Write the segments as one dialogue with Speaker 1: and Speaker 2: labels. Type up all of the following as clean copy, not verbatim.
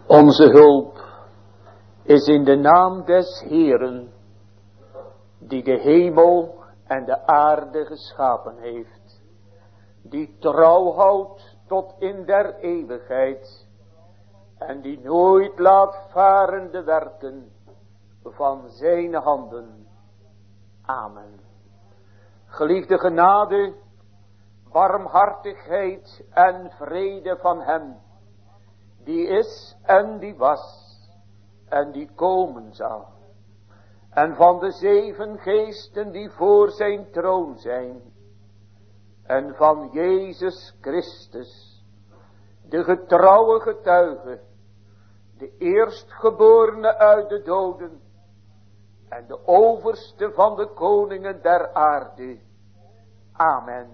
Speaker 1: Onze hulp is in de naam des Heeren, die de hemel en de aarde geschapen heeft, die trouw houdt tot in der eeuwigheid en die nooit laat varen de werken van zijn handen. Amen. Geliefde genade, barmhartigheid en vrede van hem, die is en die was en die komen zal. En van de 7 geesten die voor zijn troon zijn. En van Jezus Christus, de getrouwe getuige, de eerstgeborene uit de doden en de overste van de koningen der aarde. Amen.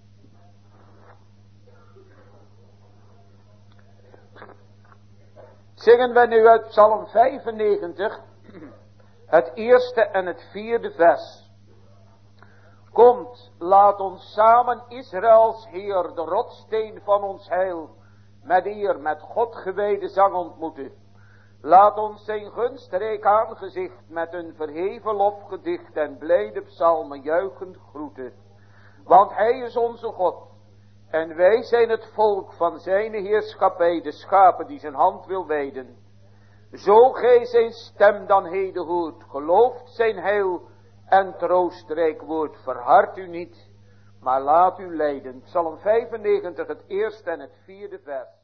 Speaker 1: Zingen we nu uit Psalm 95, het eerste en het 4e vers. Komt, laat ons samen Israëls Heer, de rotssteen van ons heil, met eer, met God gewijde zang ontmoeten. Laat ons zijn gunstrijk aangezicht met een verheven lofgedicht en blijde psalmen juichend groeten. Want hij is onze God en wij zijn het volk van zijn heerschappij, de schapen die zijn hand wil wijden. Zo gij zijn stem dan heden hoort, gelooft zijn heil en troostrijk woord, verhard u niet, maar laat u leiden. Psalm 95, het eerste en het 4e vers.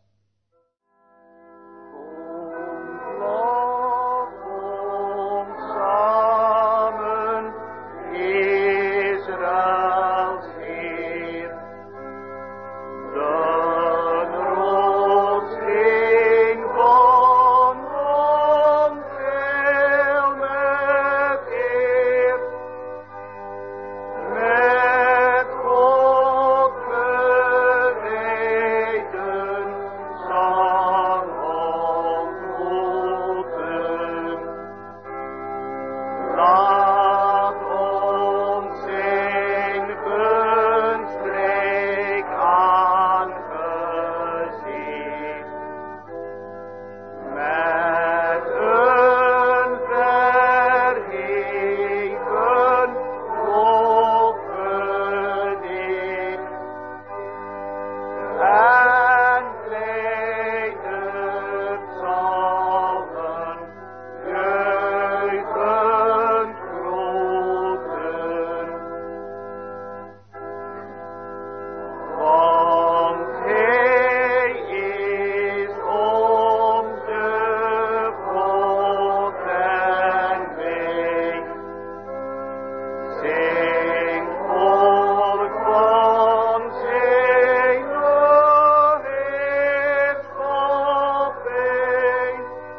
Speaker 1: Kom samen, Israëls Heer, de rotsteen van ons heil met eer, met God gewijden zang ontmoeten. Laat ons zijn gunstrijk aangezicht met een verheven lofgedicht en blijde psalmen juichend groeten. Want hij is onze God en wij zijn volk van zijn heerschappij,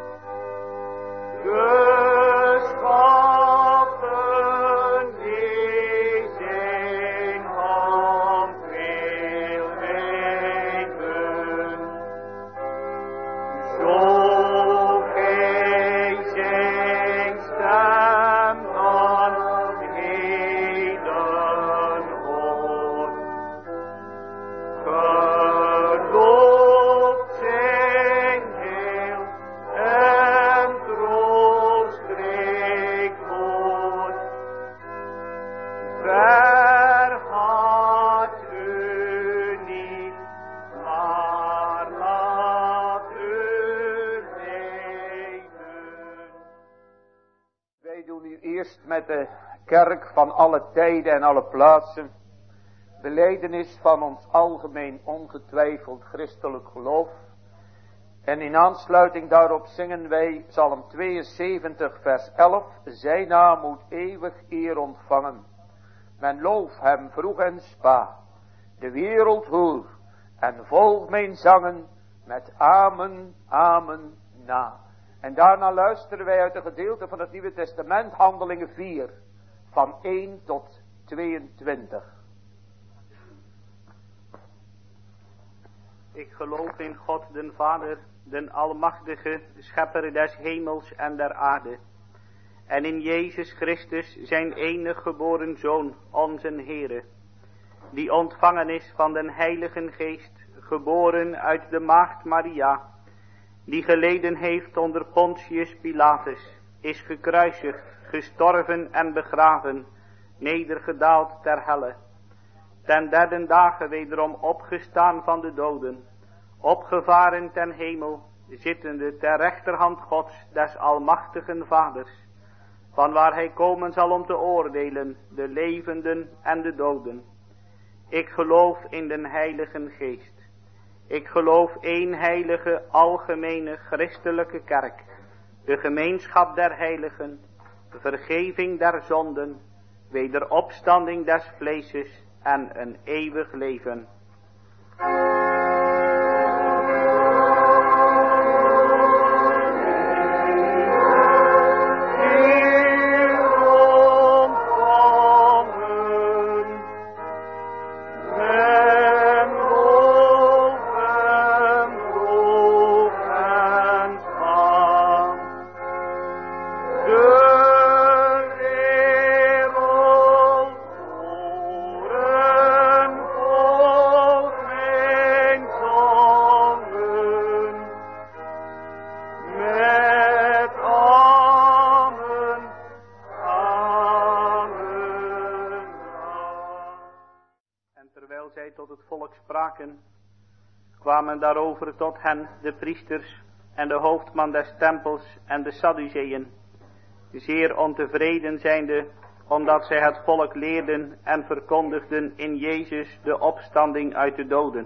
Speaker 1: geschapen die zijn hand wil wijden. Zo gij zijn stem dan heden hoort, gelooft zijn heil en troostrijk woord, vergat u niet, maar laat u leiden. Wij doen nu eerst met de kerk van alle tijden en alle plaatsen belijdenis van ons algemeen ongetwijfeld christelijk geloof. En in aansluiting daarop zingen wij Psalm 72 vers 11. Zijn naam moet eeuwig eer ontvangen. Men loof hem vroeg en spa. De wereld hoor en volg mijn zangen met amen, amen na. En daarna luisteren wij uit een gedeelte van het Nieuwe Testament, Handelingen 4, van 1 tot 22.
Speaker 2: Ik geloof in God den Vader, den Almachtige, Schepper des hemels en der aarde. En in Jezus Christus, zijn enig geboren Zoon, onze Heere, die ontvangen is van den Heiligen Geest, geboren uit de maagd Maria, die geleden heeft onder Pontius Pilatus, is gekruisigd, gestorven en begraven, nedergedaald ter helle. Ten derde dagen wederom opgestaan van de doden, opgevaren ten hemel, zittende ter rechterhand Gods, des almachtigen Vaders, vanwaar hij komen zal om te oordelen de levenden en de doden. Ik geloof in den Heiligen Geest. Ik geloof één heilige, algemene, christelijke kerk, de gemeenschap der heiligen, de vergeving der zonden, wederopstanding des vleeses en een eeuwig leven. Kwamen daarover tot hen de priesters en de hoofdman des tempels en de Sadduceeën, zeer ontevreden zijnde, omdat zij het volk leerden en verkondigden in Jezus de opstanding uit de doden.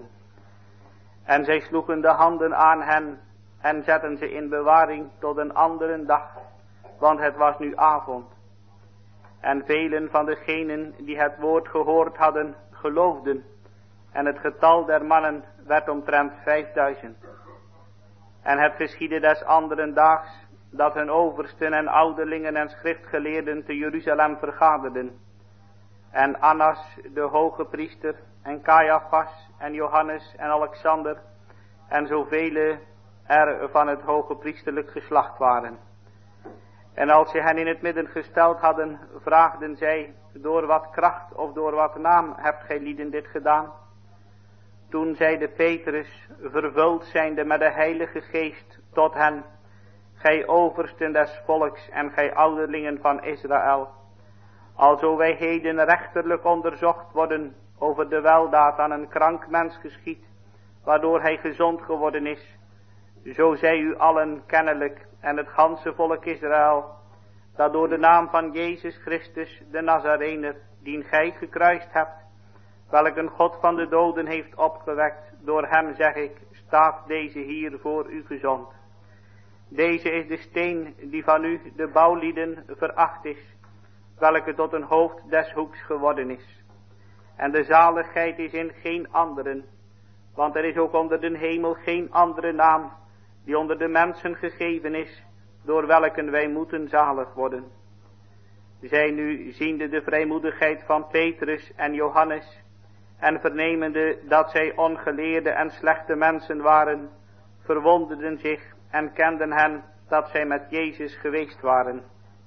Speaker 2: En zij sloegen de handen aan hen en zetten ze in bewaring tot een andere dag, want het was nu avond. En velen van degenen die het woord gehoord hadden, geloofden, en het getal der mannen werd omtrent 5000. En het geschiedde des anderen daags, dat hun oversten en ouderlingen en schriftgeleerden te Jeruzalem vergaderden. En Annas, de hoge priester, en Caiaphas, en Johannes, en Alexander, en zoveel er van het hoge priesterlijk geslacht waren. En als ze hen in het midden gesteld hadden, vraagden zij, door wat kracht of door wat naam hebt gij lieden dit gedaan? Toen zeide Petrus, vervuld zijnde met de Heilige Geest, tot hen, gij oversten des volks en gij ouderlingen van Israël, alzo wij heden rechterlijk onderzocht worden over de weldaad aan een krank mens geschied, waardoor hij gezond geworden is, zo zij u allen kennelijk en het ganse volk Israël, dat door de naam van Jezus Christus, de Nazarener, dien gij gekruist hebt, welk een God van de doden heeft opgewekt, door hem zeg ik, staat deze hier voor u gezond. Deze is de steen die van u, de bouwlieden, veracht is, welke tot een hoofd des hoeks geworden is. En de zaligheid is in geen anderen, want er is ook onder den hemel geen andere naam, die onder de mensen gegeven is, door welken wij moeten zalig worden. Zij nu, ziende de vrijmoedigheid van Petrus en Johannes, en vernemende dat zij ongeleerde en slechte mensen waren, verwonderden zich en kenden hen dat zij met Jezus geweest waren.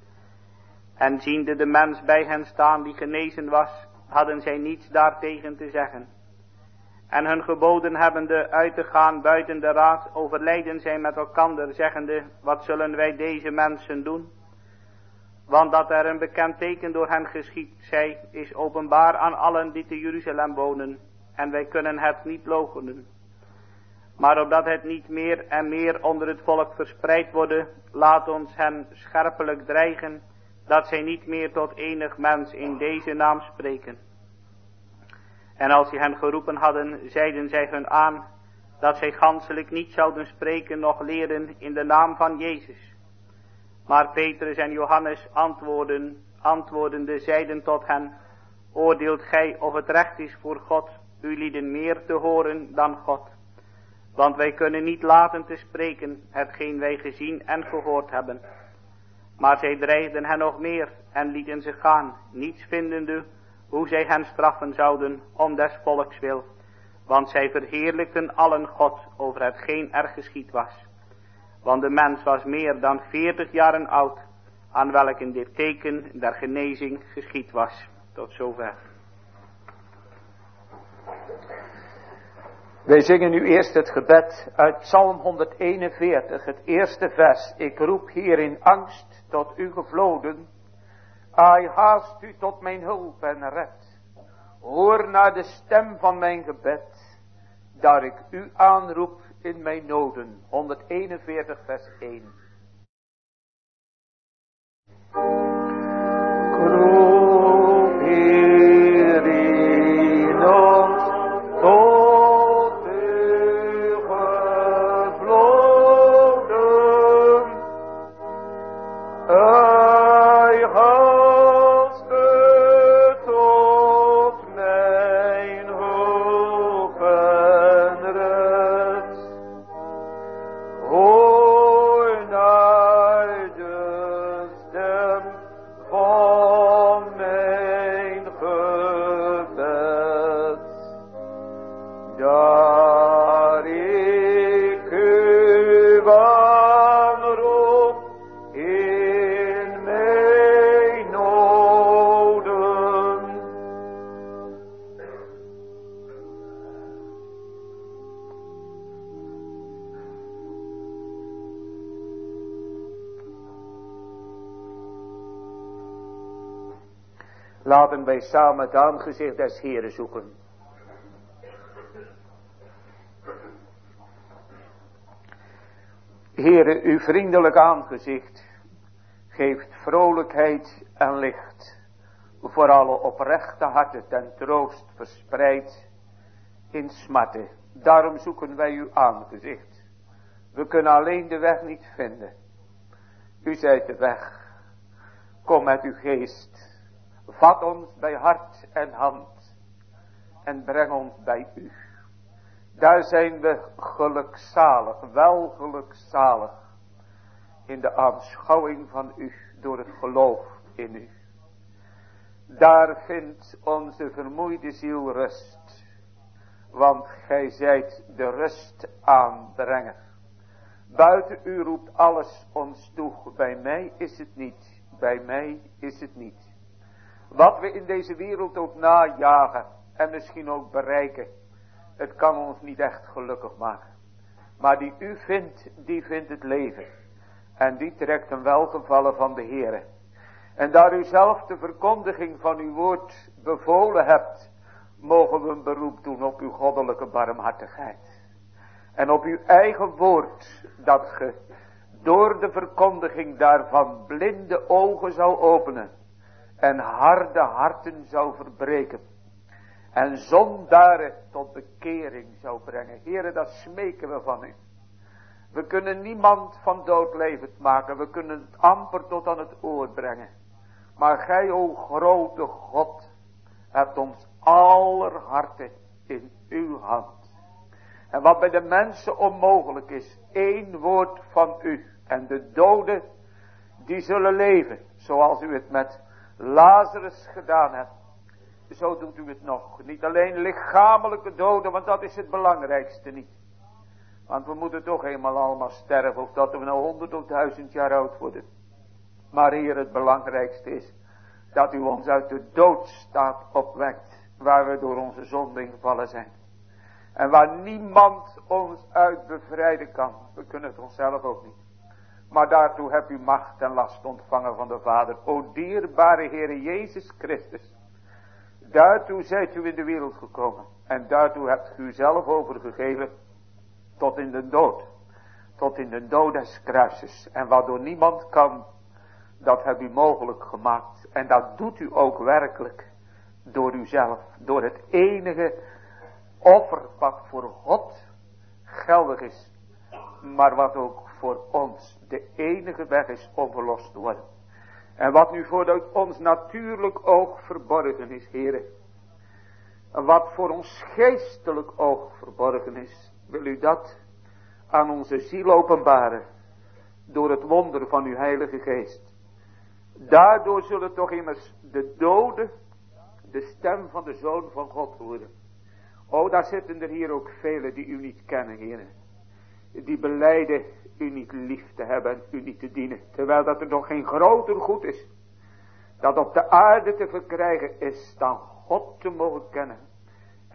Speaker 2: En ziende de mens bij hen staan die genezen was, hadden zij niets daartegen te zeggen. En hun geboden hebbende uit te gaan buiten de raad, overlijden zij met elkander, zeggende, wat zullen wij deze mensen doen? Want dat er een bekend teken door hen geschied zij, is openbaar aan allen die te Jeruzalem wonen, en wij kunnen het niet loochenen. Maar opdat het niet meer en meer onder het volk verspreid worden, laat ons hen scherpelijk dreigen, dat zij niet meer tot enig mens in deze naam spreken. En als zij hen geroepen hadden, zeiden zij hun aan, dat zij ganselijk niet zouden spreken noch leren in de naam van Jezus. Maar Petrus en Johannes antwoordende zeiden tot hen, oordeelt gij of het recht is voor God, u lieden meer te horen dan God. Want wij kunnen niet laten te spreken, hetgeen wij gezien en gehoord hebben. Maar zij dreigden hen nog meer en lieten ze gaan, niets vindende hoe zij hen straffen zouden om des volks wil. Want zij verheerlijkten allen God over hetgeen er geschied was. Want de mens was meer dan 40 jaren oud, aan welken dit teken der genezing geschied was. Tot zover.
Speaker 1: Wij zingen nu eerst het gebed uit Psalm 141, het eerste vers. Ik roep hier in angst tot u gevloden. Ai, haast u tot mijn hulp en red. Hoor naar de stem van mijn gebed, dat ik u aanroep in mijn noden. 141 vers 1. Roep hier in ons tot u gevloden. Ai, haast u tot mijn hulp en red. Hoor naar de stem van mijn gebed, dat ik u aanroep in mijn noden. Laten wij samen het aangezicht des Heeren zoeken. Heere, uw vriendelijk aangezicht geeft vrolijkheid en licht voor alle oprechte harten ten troost verspreid in smarten. Daarom zoeken wij uw aangezicht. We kunnen alleen de weg niet vinden. U zijt de weg. Kom met uw geest. Vat ons bij hart en hand en breng ons bij u. Daar zijn we gelukzalig, wel gelukzalig in de aanschouwing van u door het geloof in u. Daar vindt onze vermoeide ziel rust, want gij zijt de rust aanbrenger. Buiten u roept alles ons toe, bij mij is het niet, bij mij is het niet. Wat we in deze wereld ook najagen en misschien ook bereiken, het kan ons niet echt gelukkig maken. Maar die u vindt, die vindt het leven. En die trekt een welgevallen van de Heere. En daar u zelf de verkondiging van uw woord bevolen hebt, mogen we een beroep doen op uw goddelijke barmhartigheid. En op uw eigen woord, dat ge door de verkondiging daarvan blinde ogen zou openen. En harde harten zou verbreken. En zondaren tot bekering zou brengen. Heere, dat smeken we van u. We kunnen niemand van dood levend maken. We kunnen het amper tot aan het oor brengen. Maar gij, o grote God, hebt ons aller harten in uw hand. En wat bij de mensen onmogelijk is, één woord van u. En de doden, die zullen leven, zoals u het met Lazarus gedaan hebt. Zo doet u het nog. Niet alleen lichamelijke doden, want dat is het belangrijkste niet. Want we moeten toch eenmaal allemaal sterven, of dat we nou 100 of 1000 jaar oud worden. Maar hier het belangrijkste is, dat u ons uit de doodstaat opwekt, waar we door onze zonde gevallen zijn. En waar niemand ons uit bevrijden kan. We kunnen het onszelf ook niet. Maar daartoe hebt u macht en last ontvangen van de Vader. O dierbare Heere Jezus Christus. Daartoe zijt u in de wereld gekomen. En daartoe hebt u zelf overgegeven. Tot in de dood. Tot in de dood des kruises. En waardoor niemand kan. Dat hebt u mogelijk gemaakt. En dat doet u ook werkelijk. Door uzelf. Door het enige offer wat voor God geldig is. Maar wat ook voor ons de enige weg is om verlost te worden. En wat nu voor ons natuurlijk oog verborgen is, Heere. En wat voor ons geestelijk oog verborgen is. Wil u dat aan onze ziel openbaren. Door het wonder van uw Heilige Geest. Daardoor zullen toch immers de doden de stem van de Zoon van God horen. O, daar zitten er hier ook velen die u niet kennen, Heere. Die belijden u niet lief te hebben en u niet te dienen. Terwijl dat er nog geen groter goed is. Dat op de aarde te verkrijgen is dan God te mogen kennen.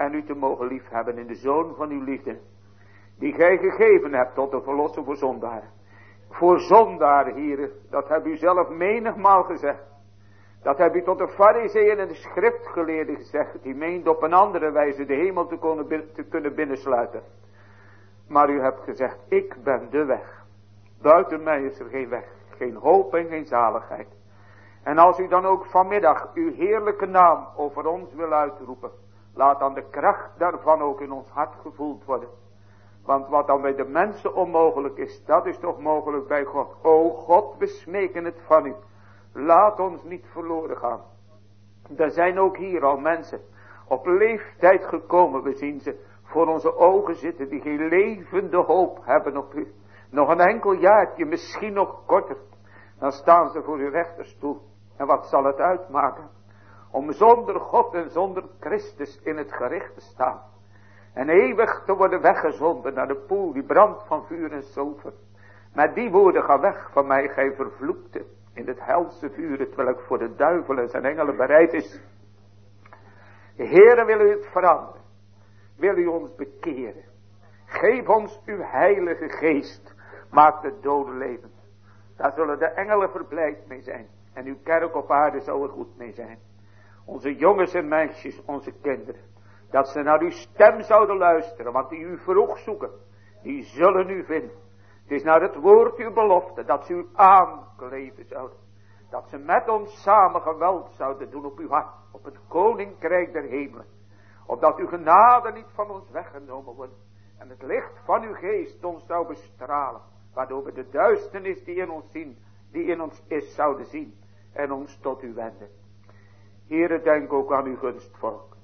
Speaker 1: en u te mogen liefhebben in de Zoon van uw liefde, die gij gegeven hebt tot de verlosser voor zondaren. Voor zondaren, Heere, dat hebt u zelf menigmaal gezegd. Dat heb u tot de farizeeën en de schriftgeleerden gezegd, die meent op een andere wijze de hemel te kunnen binnensluiten. Maar u hebt gezegd, ik ben de weg. Buiten mij is er geen weg, geen hoop en geen zaligheid. En als u dan ook vanmiddag uw heerlijke naam over ons wil uitroepen, laat dan de kracht daarvan ook in ons hart gevoeld worden. Want wat dan bij de mensen onmogelijk is, dat is toch mogelijk bij God. O God, we smeken het van u. Laat ons niet verloren gaan. Er zijn ook hier al mensen op leeftijd gekomen. We zien ze voor onze ogen zitten die geen levende hoop hebben op u. Nog een enkel jaartje, misschien nog korter. Dan staan ze voor uw rechterstoel. En wat zal het uitmaken? Om zonder God en zonder Christus in het gericht te staan. En eeuwig te worden weggezonden naar de poel die brandt van vuur en zilver. Met die woorden, ga weg van mij, gij vervloekte. In het helse vuur, terwijl ik voor de duivel en zijn engelen bereid is. Heere, wil u het veranderen? Wil u ons bekeren? Geef ons uw heilige geest. Maak de doden levend. Daar zullen de engelen verblijd mee zijn. En uw kerk op aarde zal er goed mee zijn. Onze jongens en meisjes, onze kinderen. Dat ze naar uw stem zouden luisteren. Want die u vroeg zoeken, die zullen u vinden. Het is naar het woord uw belofte, dat ze u aankleven zouden. Dat ze met ons samen geweld zouden doen op uw hart, op het koninkrijk der hemelen. Opdat uw genade niet van ons weggenomen wordt. En het licht van uw geest ons zou bestralen. Waardoor we de duisternis die in ons is, zouden zien. En ons tot u wenden. Heere, denk ook aan uw gunstvolk.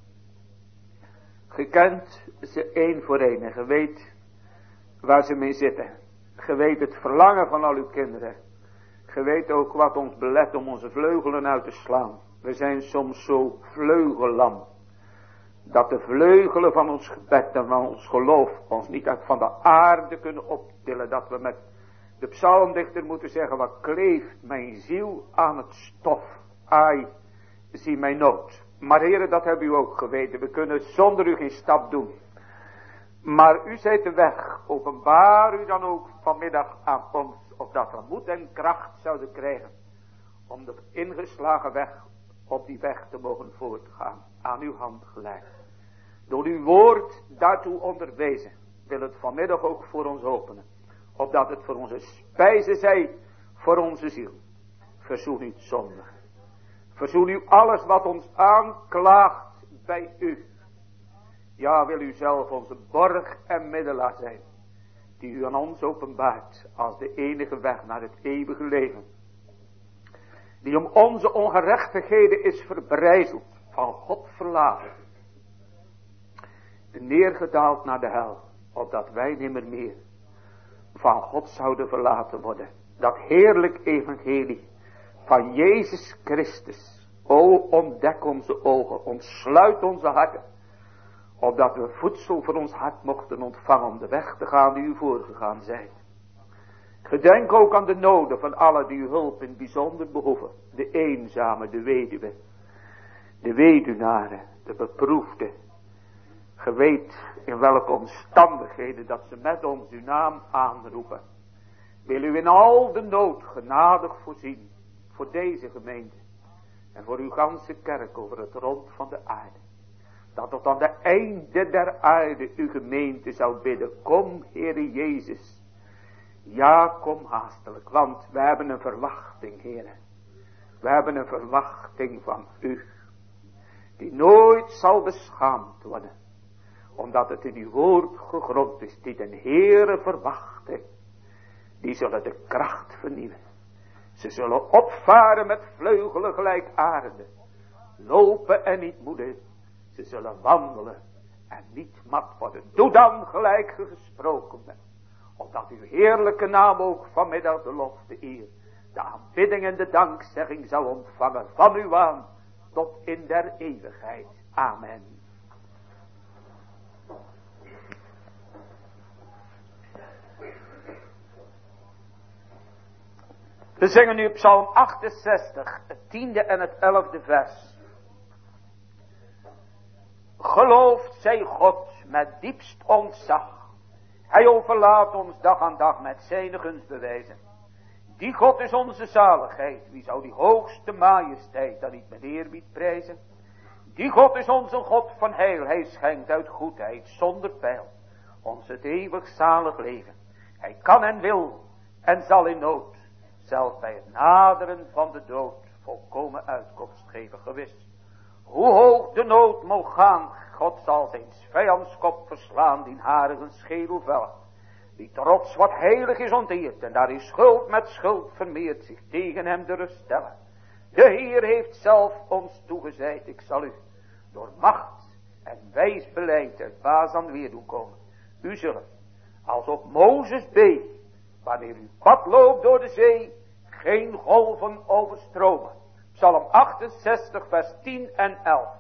Speaker 1: Ge kent ze één voor één en ge weet waar ze mee zitten. Ge weet het verlangen van al uw kinderen. Ge weet ook wat ons belet om onze vleugelen uit te slaan. We zijn soms zo vleugellam. Dat de vleugelen van ons gebed en van ons geloof ons niet uit van de aarde kunnen optillen. Dat we met de psalmdichter moeten zeggen, wat kleeft mijn ziel aan het stof. Ai, zie mijn nood. Maar Heere, dat hebben u ook geweten. We kunnen zonder u geen stap doen. Maar u zijt de weg. Openbaar u dan ook vanmiddag aan ons. Opdat we moed en kracht zouden krijgen. Om de ingeslagen weg op die weg te mogen voortgaan. Aan uw hand geleid. Door uw woord daartoe onderwezen. Wil het vanmiddag ook voor ons openen. Opdat het voor onze spijze zij. Voor onze ziel. Verzoen u het zondige. Verzoen u alles wat ons aanklaagt bij u. Ja, wil u zelf onze borg en middelaar zijn. Die u aan ons openbaart als de enige weg naar het eeuwige leven. Die om onze ongerechtigheden is verbrijzeld. Van God verlaten. Neergedaald naar de hel. Opdat wij nimmer meer van God zouden verlaten worden. Dat heerlijk evangelie van Jezus Christus. O, ontdek onze ogen. Ontsluit onze harten. Opdat we voedsel voor ons hart mochten ontvangen om de weg te gaan die u voorgegaan zijt. Gedenk ook aan de noden van allen die uw hulp in bijzonder behoeven. De eenzame, de weduwe, de weduwnaren, de beproefde. Ge weet in welke omstandigheden dat ze met ons uw naam aanroepen. Wil u in al de nood genadig voorzien voor deze gemeente. En voor uw ganse kerk over het rond van de aarde. Dat tot aan de einde der aarde uw gemeente zal bidden. Kom, Heere Jezus. Ja, kom haastelijk. Want we hebben een verwachting, Heere. We hebben een verwachting van u. Die nooit zal beschaamd worden. Omdat het in uw woord gegrond is. Die den Heere verwachten. Die zullen de kracht vernieuwen. Ze zullen opvaren met vleugelen gelijk arenden. Lopen en niet moede. Ze zullen wandelen en niet mat worden. Doe dan gelijk ge gesproken bent. Opdat uw heerlijke naam ook vanmiddag de lof, de eer, de aanbidding en de dankzegging zal ontvangen van u aan tot in der eeuwigheid. Amen. We zingen nu Psalm 68, het 10e en het 11e vers. Geloofd zij God met diepst ontzag. Hij overlaat ons dag aan dag met zijn gunstbewijzen. Die God is onze zaligheid. Wie zou die hoogste majesteit dan niet met eerbied prijzen? Die God is onze God van heil. Hij schenkt uit goedheid zonder pijl ons het eeuwig zalig leven. Hij kan en wil en zal in nood, zelfs bij het naderen van de dood, volkomen uitkomst geven gewis. Hoe hoog de nood moog gaan, God zal zijn vijandskop verslaan, die harigen schedel vellen. Die trots wat heilig is onteerd, en daar is schuld met schuld vermeerd, zich tegen hem de rust stellen. De Heer heeft zelf ons toegezeid, ik zal u door macht en wijs beleid uit Bazan weer doen komen. U zult, als op Mozes beet, wanneer u pad loopt door de zee, geen golven overstromen. Psalm 68 vers 10 en 11.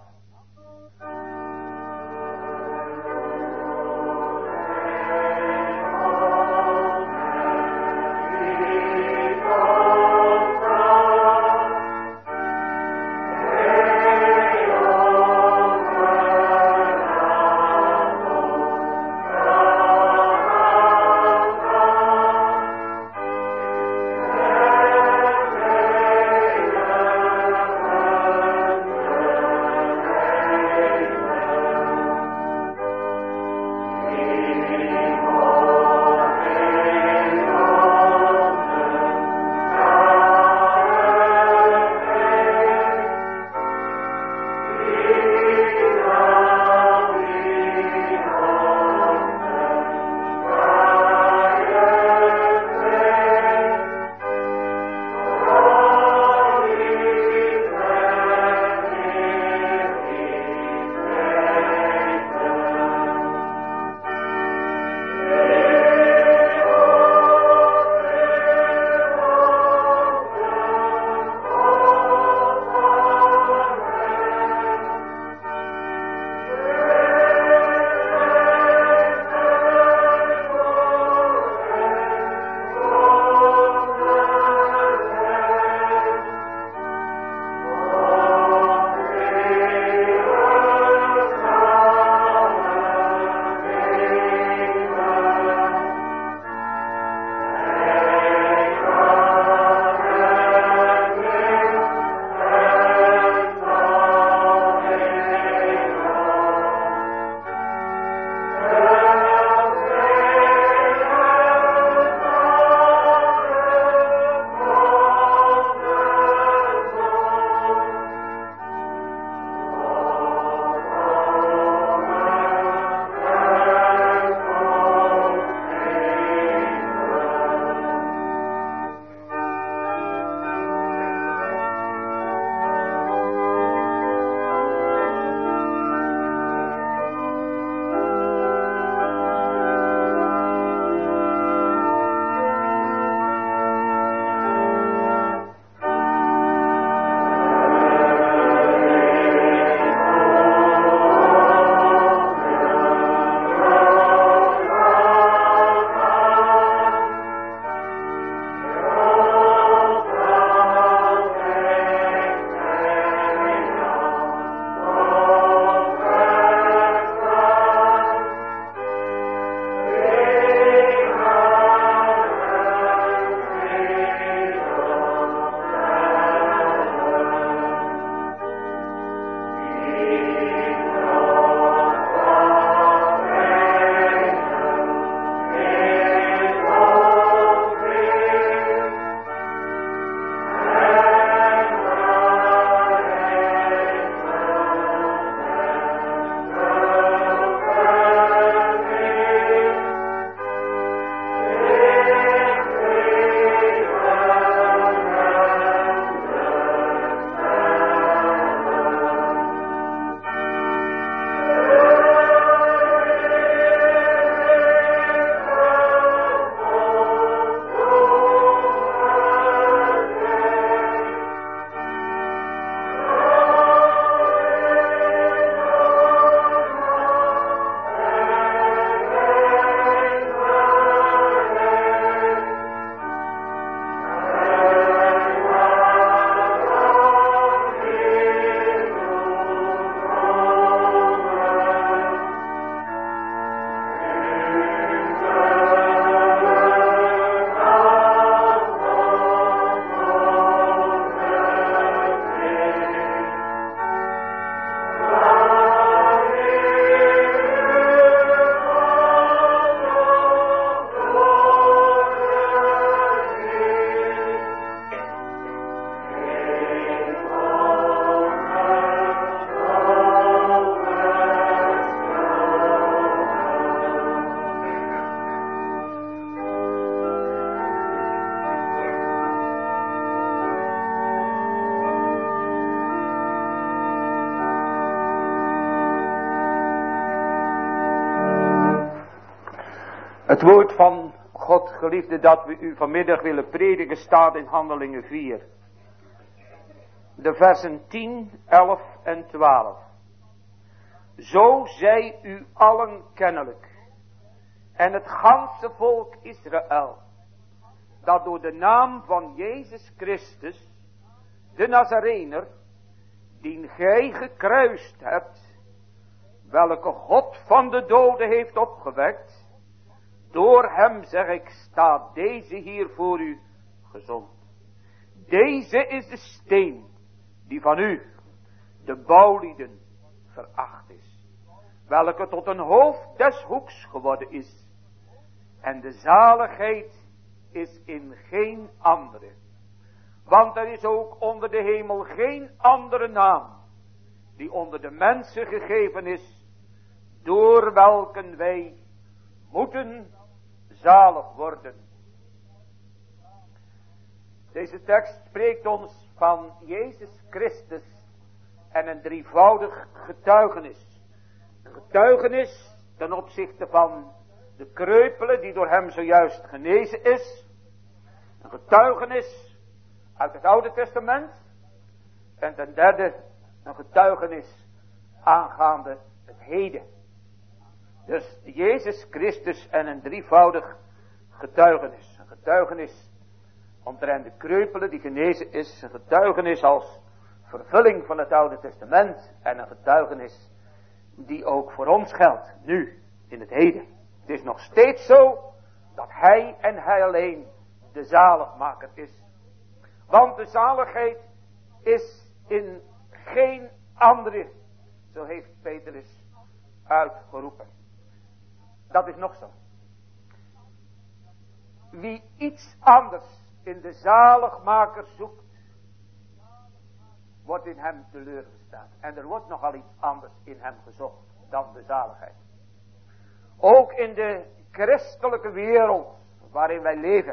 Speaker 1: Het woord van God, geliefde, dat we u vanmiddag willen prediken, staat in Handelingen 4. De versen 10, 11 en 12. Zo zij u allen kennelijk, en het ganse volk Israël, dat door de naam van Jezus Christus, de Nazarener, dien gij gekruist hebt, welke God van de doden heeft opgewekt, door hem, zeg ik, staat deze hier voor u gezond. Deze is de steen die van u, de bouwlieden, veracht is, welke tot een hoofd des hoeks geworden is. En de zaligheid is in geen andere. Want er is ook onder de hemel geen andere naam, die onder de mensen gegeven is, door welken wij moeten zalig worden. Deze tekst spreekt ons van Jezus Christus en een drievoudig getuigenis. Een getuigenis ten opzichte van de kreupele die door hem zojuist genezen is. Een getuigenis uit het Oude Testament. En ten derde een getuigenis aangaande het heden. Dus Jezus Christus en een drievoudig getuigenis. Een getuigenis omtrent de kreupele die genezen is. Een getuigenis als vervulling van het Oude Testament. En een getuigenis die ook voor ons geldt. Nu, in het heden. Het is nog steeds zo dat hij en hij alleen de zaligmaker is. Want de zaligheid is in geen andere. Zo heeft Petrus uitgeroepen. Dat is nog zo. Wie iets anders in de zaligmaker zoekt, wordt in hem teleurgesteld. En er wordt nogal iets anders in hem gezocht dan de zaligheid. Ook in de christelijke wereld waarin wij leven.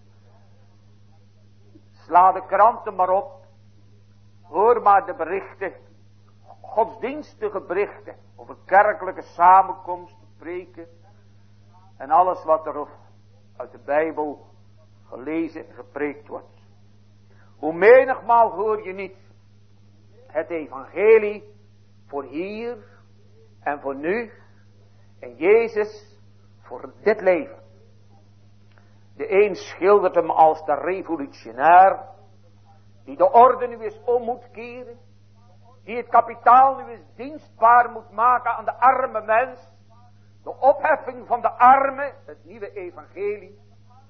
Speaker 1: Sla de kranten maar op. Hoor maar de berichten. Godsdienstige berichten. Over kerkelijke samenkomsten, preken. En alles wat er uit de Bijbel gelezen en gepreekt wordt. Hoe menigmaal hoor je niet het evangelie voor hier en voor nu. En Jezus voor dit leven. De een schildert hem als de revolutionair. Die de orde nu eens om moet keren. Die het kapitaal nu eens dienstbaar moet maken aan de arme mens. De opheffing van de armen. Het nieuwe evangelie.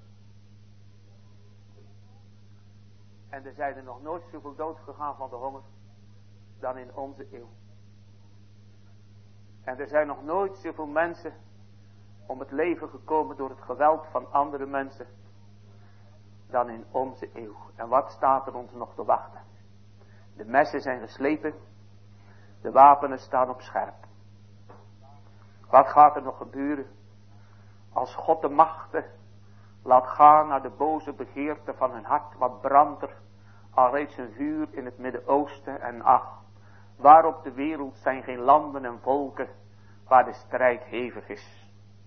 Speaker 1: En er zijn er nog nooit zoveel dood gegaan van de honger. Dan in onze eeuw. En er zijn nog nooit zoveel mensen om het leven gekomen door het geweld van andere mensen dan in onze eeuw. En wat staat er ons nog te wachten? De messen zijn geslepen, de wapenen staan op scherp. Wat gaat er nog gebeuren als God de machten laat gaan naar de boze begeerte van hun hart? Wat brandt er al reeds een vuur in het Midden-Oosten en ach, waar op de wereld zijn geen landen en volken waar de strijd hevig is.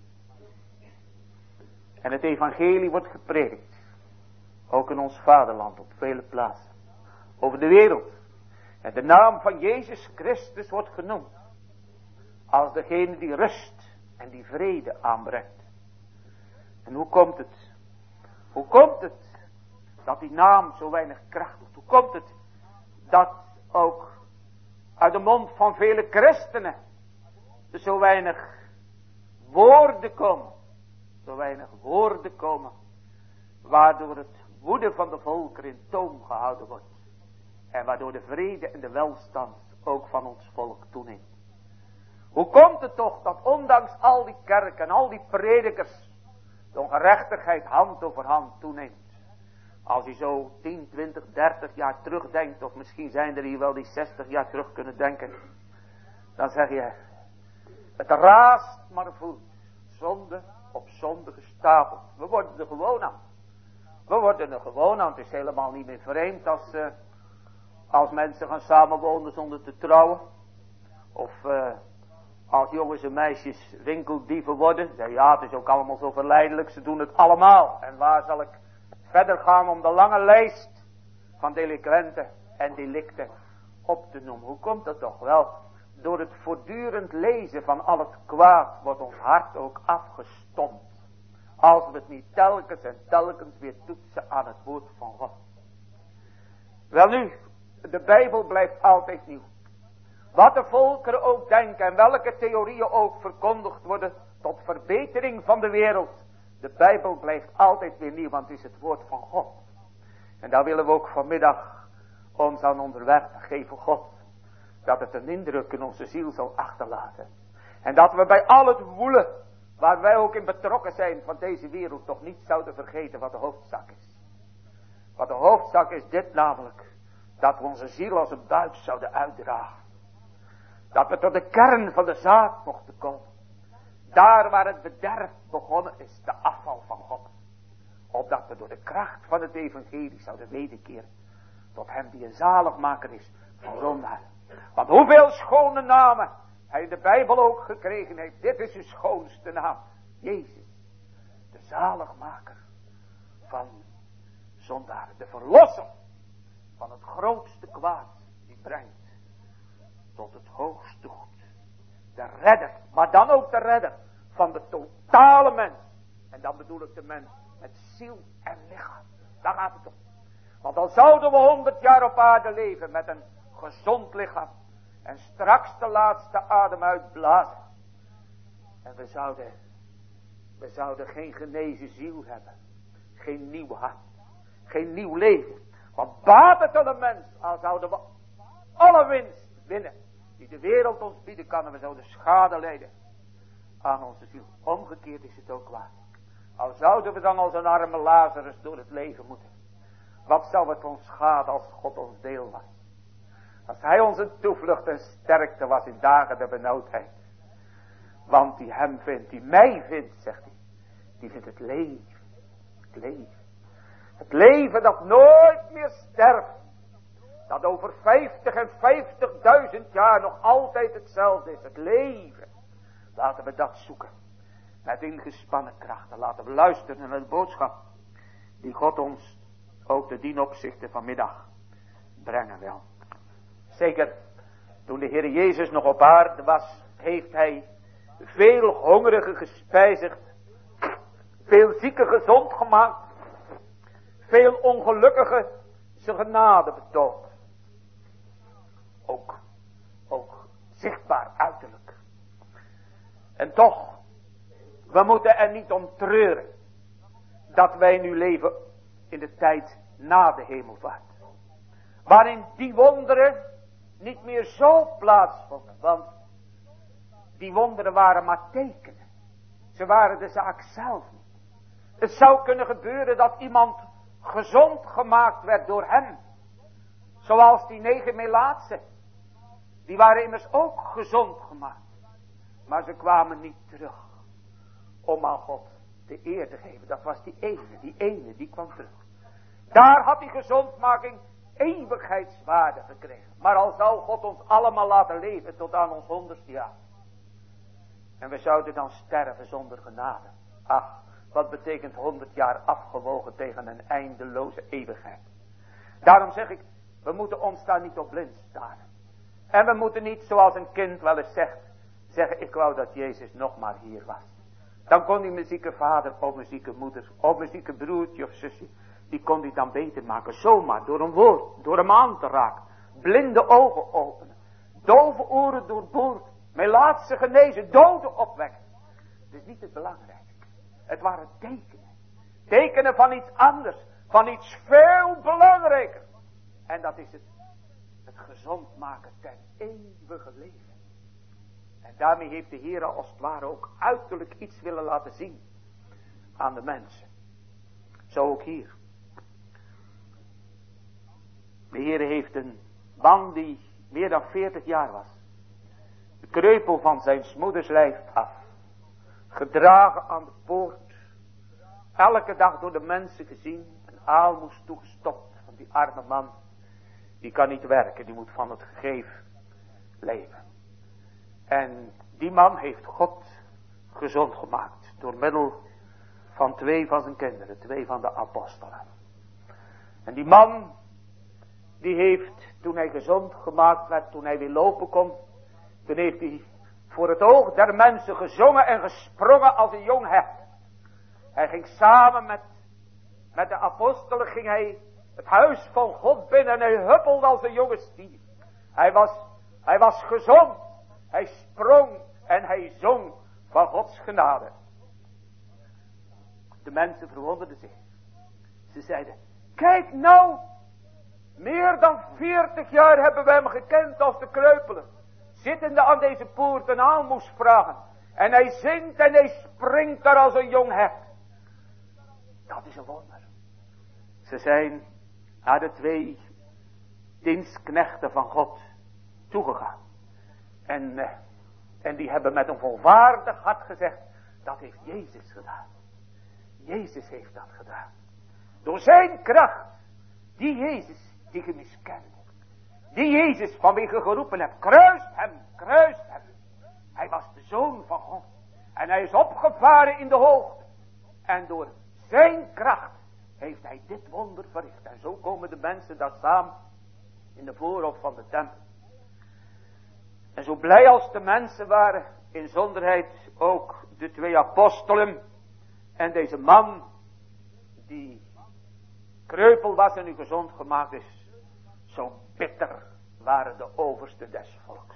Speaker 1: En het evangelie wordt gepredikt. Ook in ons vaderland op vele plaatsen. Over de wereld. En de naam van Jezus Christus wordt genoemd. Als degene die rust en die vrede aanbrengt. En hoe komt het? Hoe komt het dat die naam zo weinig kracht heeft? Hoe komt het dat ook uit de mond van vele christenen er zo weinig woorden komen? Zo weinig woorden komen, waardoor het woede van de volkeren in toom gehouden wordt. En waardoor de vrede en de welstand ook van ons volk toeneemt. Hoe komt het toch dat ondanks al die kerken en al die predikers de ongerechtigheid hand over hand toeneemt? Als je zo 10, 20, 30 jaar terugdenkt, of misschien zijn er hier wel die 60 jaar terug kunnen denken. Dan zeg je, het raast maar voort. Zonde op zonde gestapeld. We worden er gewoon aan. We worden er gewoon aan. Het is helemaal niet meer vreemd als mensen gaan samenwonen zonder te trouwen. Of als jongens en meisjes winkeldieven worden. Zeg, ja, het is ook allemaal zo verleidelijk, ze doen het allemaal. En waar zal ik verder gaan om de lange lijst van delinquenten en delicten op te noemen? Hoe komt dat toch? Wel, door het voortdurend lezen van al het kwaad wordt ons hart ook afgestompt. Als we het niet telkens en telkens weer toetsen aan het woord van God. Welnu, de Bijbel blijft altijd nieuw. Wat de volkeren ook denken en welke theorieën ook verkondigd worden tot verbetering van de wereld. De Bijbel blijft altijd weer nieuw, want het is het woord van God. En daar willen we ook vanmiddag ons aan onderwerpen, geven God. Dat het een indruk in onze ziel zal achterlaten. En dat we bij al het woelen, waar wij ook in betrokken zijn van deze wereld, toch niet zouden vergeten wat de hoofdzaak is. Wat de hoofdzaak is dit namelijk, dat we onze ziel als een buit zouden uitdragen. Dat we tot de kern van de zaak mochten komen. Daar waar het bederf begonnen is, de afval van God. Opdat we door de kracht van het evangelie zouden wederkeren tot hem die een zaligmaker is van zondaar. Want hoeveel schone namen hij in de Bijbel ook gekregen heeft. Dit is de schoonste naam. Jezus, de zaligmaker van zondaren. De verlosser van het grootste kwaad die brengt tot het hoogste goed. De redder, maar dan ook de redder van de totale mens. En dan bedoel ik de mens met ziel en lichaam. Daar gaat het om. Want dan zouden we 100 jaar op aarde leven met een gezond lichaam. En straks de laatste adem uitblazen. En we zouden geen genezen ziel hebben. Geen nieuw hart. Geen nieuw leven. Want baat het aan de mens, al zouden we alle winst winnen die de wereld ons bieden kan, en we zouden schade lijden aan onze ziel. Omgekeerd is het ook waar. Al zouden we dan als een arme Lazarus door het leven moeten. Wat zou het ons schaden als God ons deel was? Als hij onze toevlucht en sterkte was in dagen der benauwdheid. Want die hem vindt, die mij vindt, zegt hij, die vindt het leven. Het leven. Het leven dat nooit meer sterft. Dat over 50 en 50.000 jaar nog altijd hetzelfde is. Het leven. Laten we dat zoeken. Met ingespannen krachten. Laten we luisteren naar de boodschap. Die God ons ook te dien opzichte vanmiddag brengen wil. Zeker toen de Heer Jezus nog op aarde was. Heeft hij veel hongerigen gespijzigd. Veel zieken gezond gemaakt. Veel ongelukkigen zijn genade betoond. Ook zichtbaar uiterlijk. En toch, we moeten er niet om treuren dat wij nu leven in de tijd na de hemelvaart. Waarin die wonderen niet meer zo plaatsvonden. Want die wonderen waren maar tekenen. Ze waren de zaak zelf niet. Het zou kunnen gebeuren dat iemand gezond gemaakt werd door hem. Zoals die 9 melaatsen. Die waren immers ook gezond gemaakt. Maar ze kwamen niet terug om aan God de eer te geven. Dat was die ene die kwam terug. Daar had die gezondmaking eeuwigheidswaarde gekregen. Maar al zou God ons allemaal laten leven tot aan ons 100ste jaar. En we zouden dan sterven zonder genade. Ach, wat betekent 100 jaar afgewogen tegen een eindeloze eeuwigheid. Daarom zeg ik, we moeten ons daar niet op blind staren. En we moeten niet, zoals een kind wel eens zegt, zeggen, ik wou dat Jezus nog maar hier was. Dan kon die mijn zieke vader of mijn zieke moeder of mijn zieke broertje of zusje, die kon die dan beter maken. Zomaar, door een woord, door hem aan te raken. Blinde ogen openen. Dove oren doorboord. Melaatse genezen, doden opwekken. Dat is niet het belangrijke. Het waren tekenen. Tekenen van iets anders. Van iets veel belangrijker. En dat is het gezond maken ten eeuwige leven. En daarmee heeft de Heer als het ware ook uiterlijk iets willen laten zien aan de mensen. Zo ook hier. De Heer heeft een man die meer dan 40 jaar was. De kreupel van zijn moeders lijf af. Gedragen aan de poort. Elke dag door de mensen gezien. Een aalmoes toegestopt van die arme man. Die kan niet werken, die moet van het gegeven leven. En Die man heeft God gezond gemaakt. Door middel van 2 van zijn kinderen. 2 van de apostelen. En die man. Die heeft, toen hij gezond gemaakt werd. Toen hij weer lopen kon. Toen heeft hij voor het oog der mensen gezongen en gesprongen als een jong hert. Hij ging samen met de apostelen. Ging hij het huis van God binnen. En hij huppelde als een jonge stier. Hij was gezond. Hij sprong en hij zong van Gods genade. De mensen verwonderden zich. Ze zeiden, kijk nou, meer dan 40 jaar hebben we hem gekend als de kreupelen. Zittende aan deze poort een aalmoes vragen. En hij zingt en hij springt daar als een jong hert. Dat is een wonder. Ze zijn naar de 2 dienstknechten van God toegegaan. En die hebben met een volvaardig hart gezegd, dat heeft Jezus gedaan. Jezus heeft dat gedaan. Door zijn kracht, die Jezus die je miskende. Die Jezus van wie je geroepen hebt, kruist hem, kruist hem. Hij was de Zoon van God. En hij is opgevaren in de hoogte. En door zijn kracht heeft hij dit wonder verricht. En zo komen de mensen daar samen in de voorhof van de tempel. En zo blij als de mensen waren, in zonderheid ook de 2 apostelen en deze man die kreupel was en nu gezond gemaakt is, zo bitter waren de oversten des volks.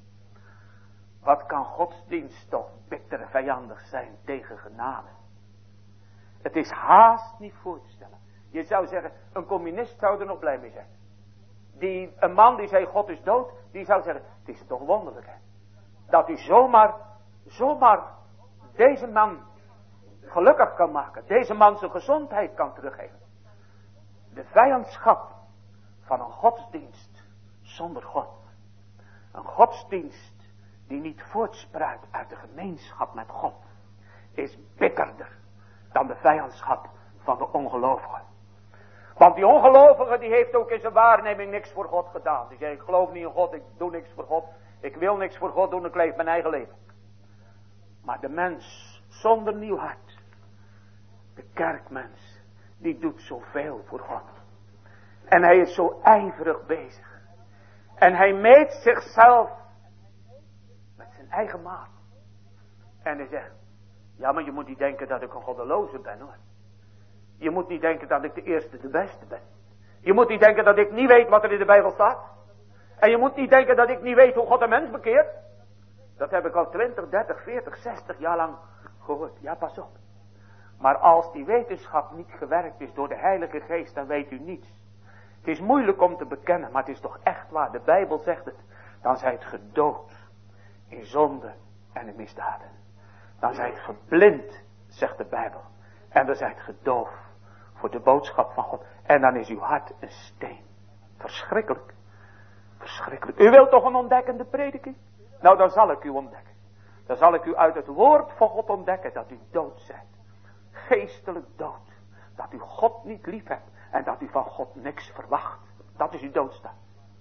Speaker 1: Wat kan godsdienst toch bitter vijandig zijn tegen genade? Het is haast niet voor te stellen. Je zou zeggen, een communist zou er nog blij mee zijn. Een man die zei God is dood, die zou zeggen, het is toch wonderlijk hè. Dat u zomaar deze man gelukkig kan maken. Deze man zijn gezondheid kan teruggeven. De vijandschap van een godsdienst zonder God. Een godsdienst die niet voortspruit uit de gemeenschap met God. Is bitterder dan de vijandschap van de ongelovigen. Want die ongelovige die heeft ook in zijn waarneming niks voor God gedaan. Die zegt, ik geloof niet in God, ik doe niks voor God. Ik wil niks voor God doen, ik leef mijn eigen leven. Maar de mens zonder nieuw hart. De kerkmens, die doet zoveel voor God. En hij is zo ijverig bezig. En hij meet zichzelf met zijn eigen maat. En hij zegt, ja maar je moet niet denken dat ik een goddeloze ben hoor. Je moet niet denken dat ik de eerste de beste ben. Je moet niet denken dat ik niet weet wat er in de Bijbel staat. En je moet niet denken dat ik niet weet hoe God een mens bekeert. Dat heb ik al 20, 30, 40, 60 jaar lang gehoord. Ja, pas op. Maar als die wetenschap niet gewerkt is door de Heilige Geest, dan weet u niets. Het is moeilijk om te bekennen, maar het is toch echt waar. De Bijbel zegt het. Dan zijt gedood in zonde en in misdaden. Dan zijt geblind, zegt de Bijbel. En dan zijt gedoof voor de boodschap van God. En dan is uw hart een steen. Verschrikkelijk. Verschrikkelijk. U wilt toch een ontdekkende prediking? Nou, dan zal ik u ontdekken. Dan zal ik u uit het woord van God ontdekken dat u dood zijt. Geestelijk dood. Dat u God niet lief hebt. En dat u van God niks verwacht. Dat is uw doodstaat.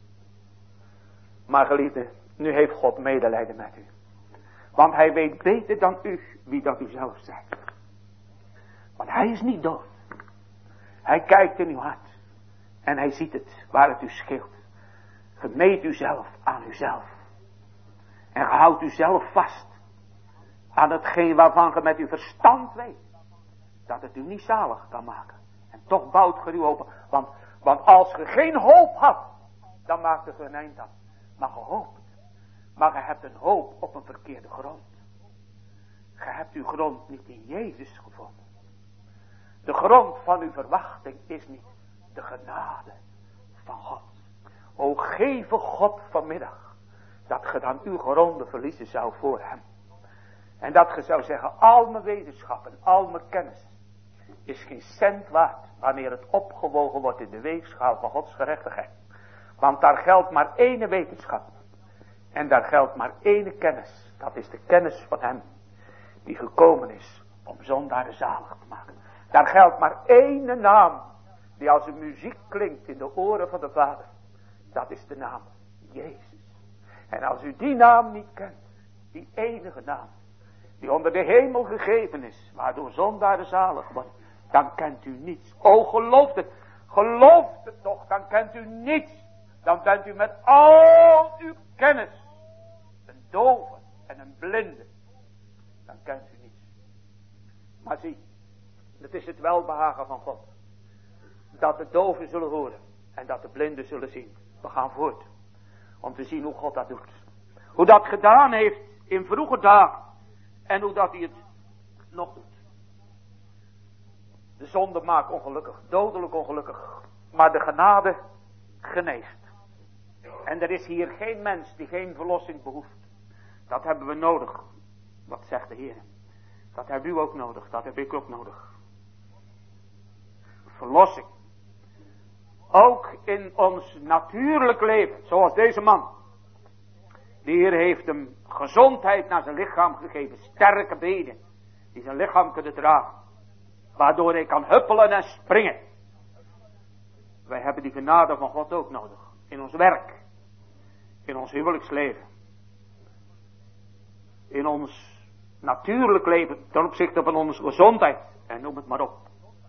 Speaker 1: Maar geliefde, nu heeft God medelijden met u. Want hij weet beter dan u wie dat u zelf zijt. Want hij is niet dood. Hij kijkt in uw hart. En hij ziet het waar het u scheelt. Gemeet uzelf aan uzelf. En houdt uzelf vast. Aan hetgeen waarvan je met uw verstand weet. Dat het u niet zalig kan maken. En toch bouwt ge uw hoop. Want als je geen hoop had. Dan maakt er geen eind aan. Maar je hoopt. Maar je hebt een hoop op een verkeerde grond. Je hebt uw grond niet in Jezus gevonden. De grond van uw verwachting is niet de genade van God. O geve God vanmiddag. Dat je dan uw gronden verliezen zou voor hem. En dat je zou zeggen, al mijn wetenschap en al mijn kennis is geen cent waard wanneer het opgewogen wordt in de weegschaal van Gods gerechtigheid. Want daar geldt maar één wetenschap. En daar geldt maar één kennis. Dat is de kennis van hem die gekomen is om zondaren zalig te maken. Daar geldt maar één naam die als een muziek klinkt in de oren van de Vader. Dat is de naam Jezus. En als u die naam niet kent, Die enige naam. Die onder de hemel gegeven is. Waardoor zondaren zalig worden. Dan kent u niets. O, gelooft het. Gelooft het toch. Dan kent u niets. Dan bent u met al uw kennis een dove en een blinde. Dan kent u niets. Maar zie, het is het welbehagen van God. Dat de doven zullen horen. En dat de blinden zullen zien. We gaan voort. Om te zien hoe God dat doet. Hoe dat gedaan heeft in vroege dagen. En hoe dat hij het nog doet. De zonde maakt ongelukkig. Dodelijk ongelukkig. Maar de genade geneest. En er is hier geen mens die geen verlossing behoeft. Dat hebben we nodig. Wat zegt de Heer? Dat hebt u ook nodig. Dat heb ik ook nodig. Verlossing. Ook in ons natuurlijk leven. Zoals deze man. De Heer heeft hem gezondheid naar zijn lichaam gegeven. Sterke benen. Die zijn lichaam kunnen dragen. Waardoor hij kan huppelen en springen. Wij hebben die genade van God ook nodig. In ons werk. In ons huwelijksleven. In ons natuurlijk leven. Ten opzichte van onze gezondheid. En noem het maar op.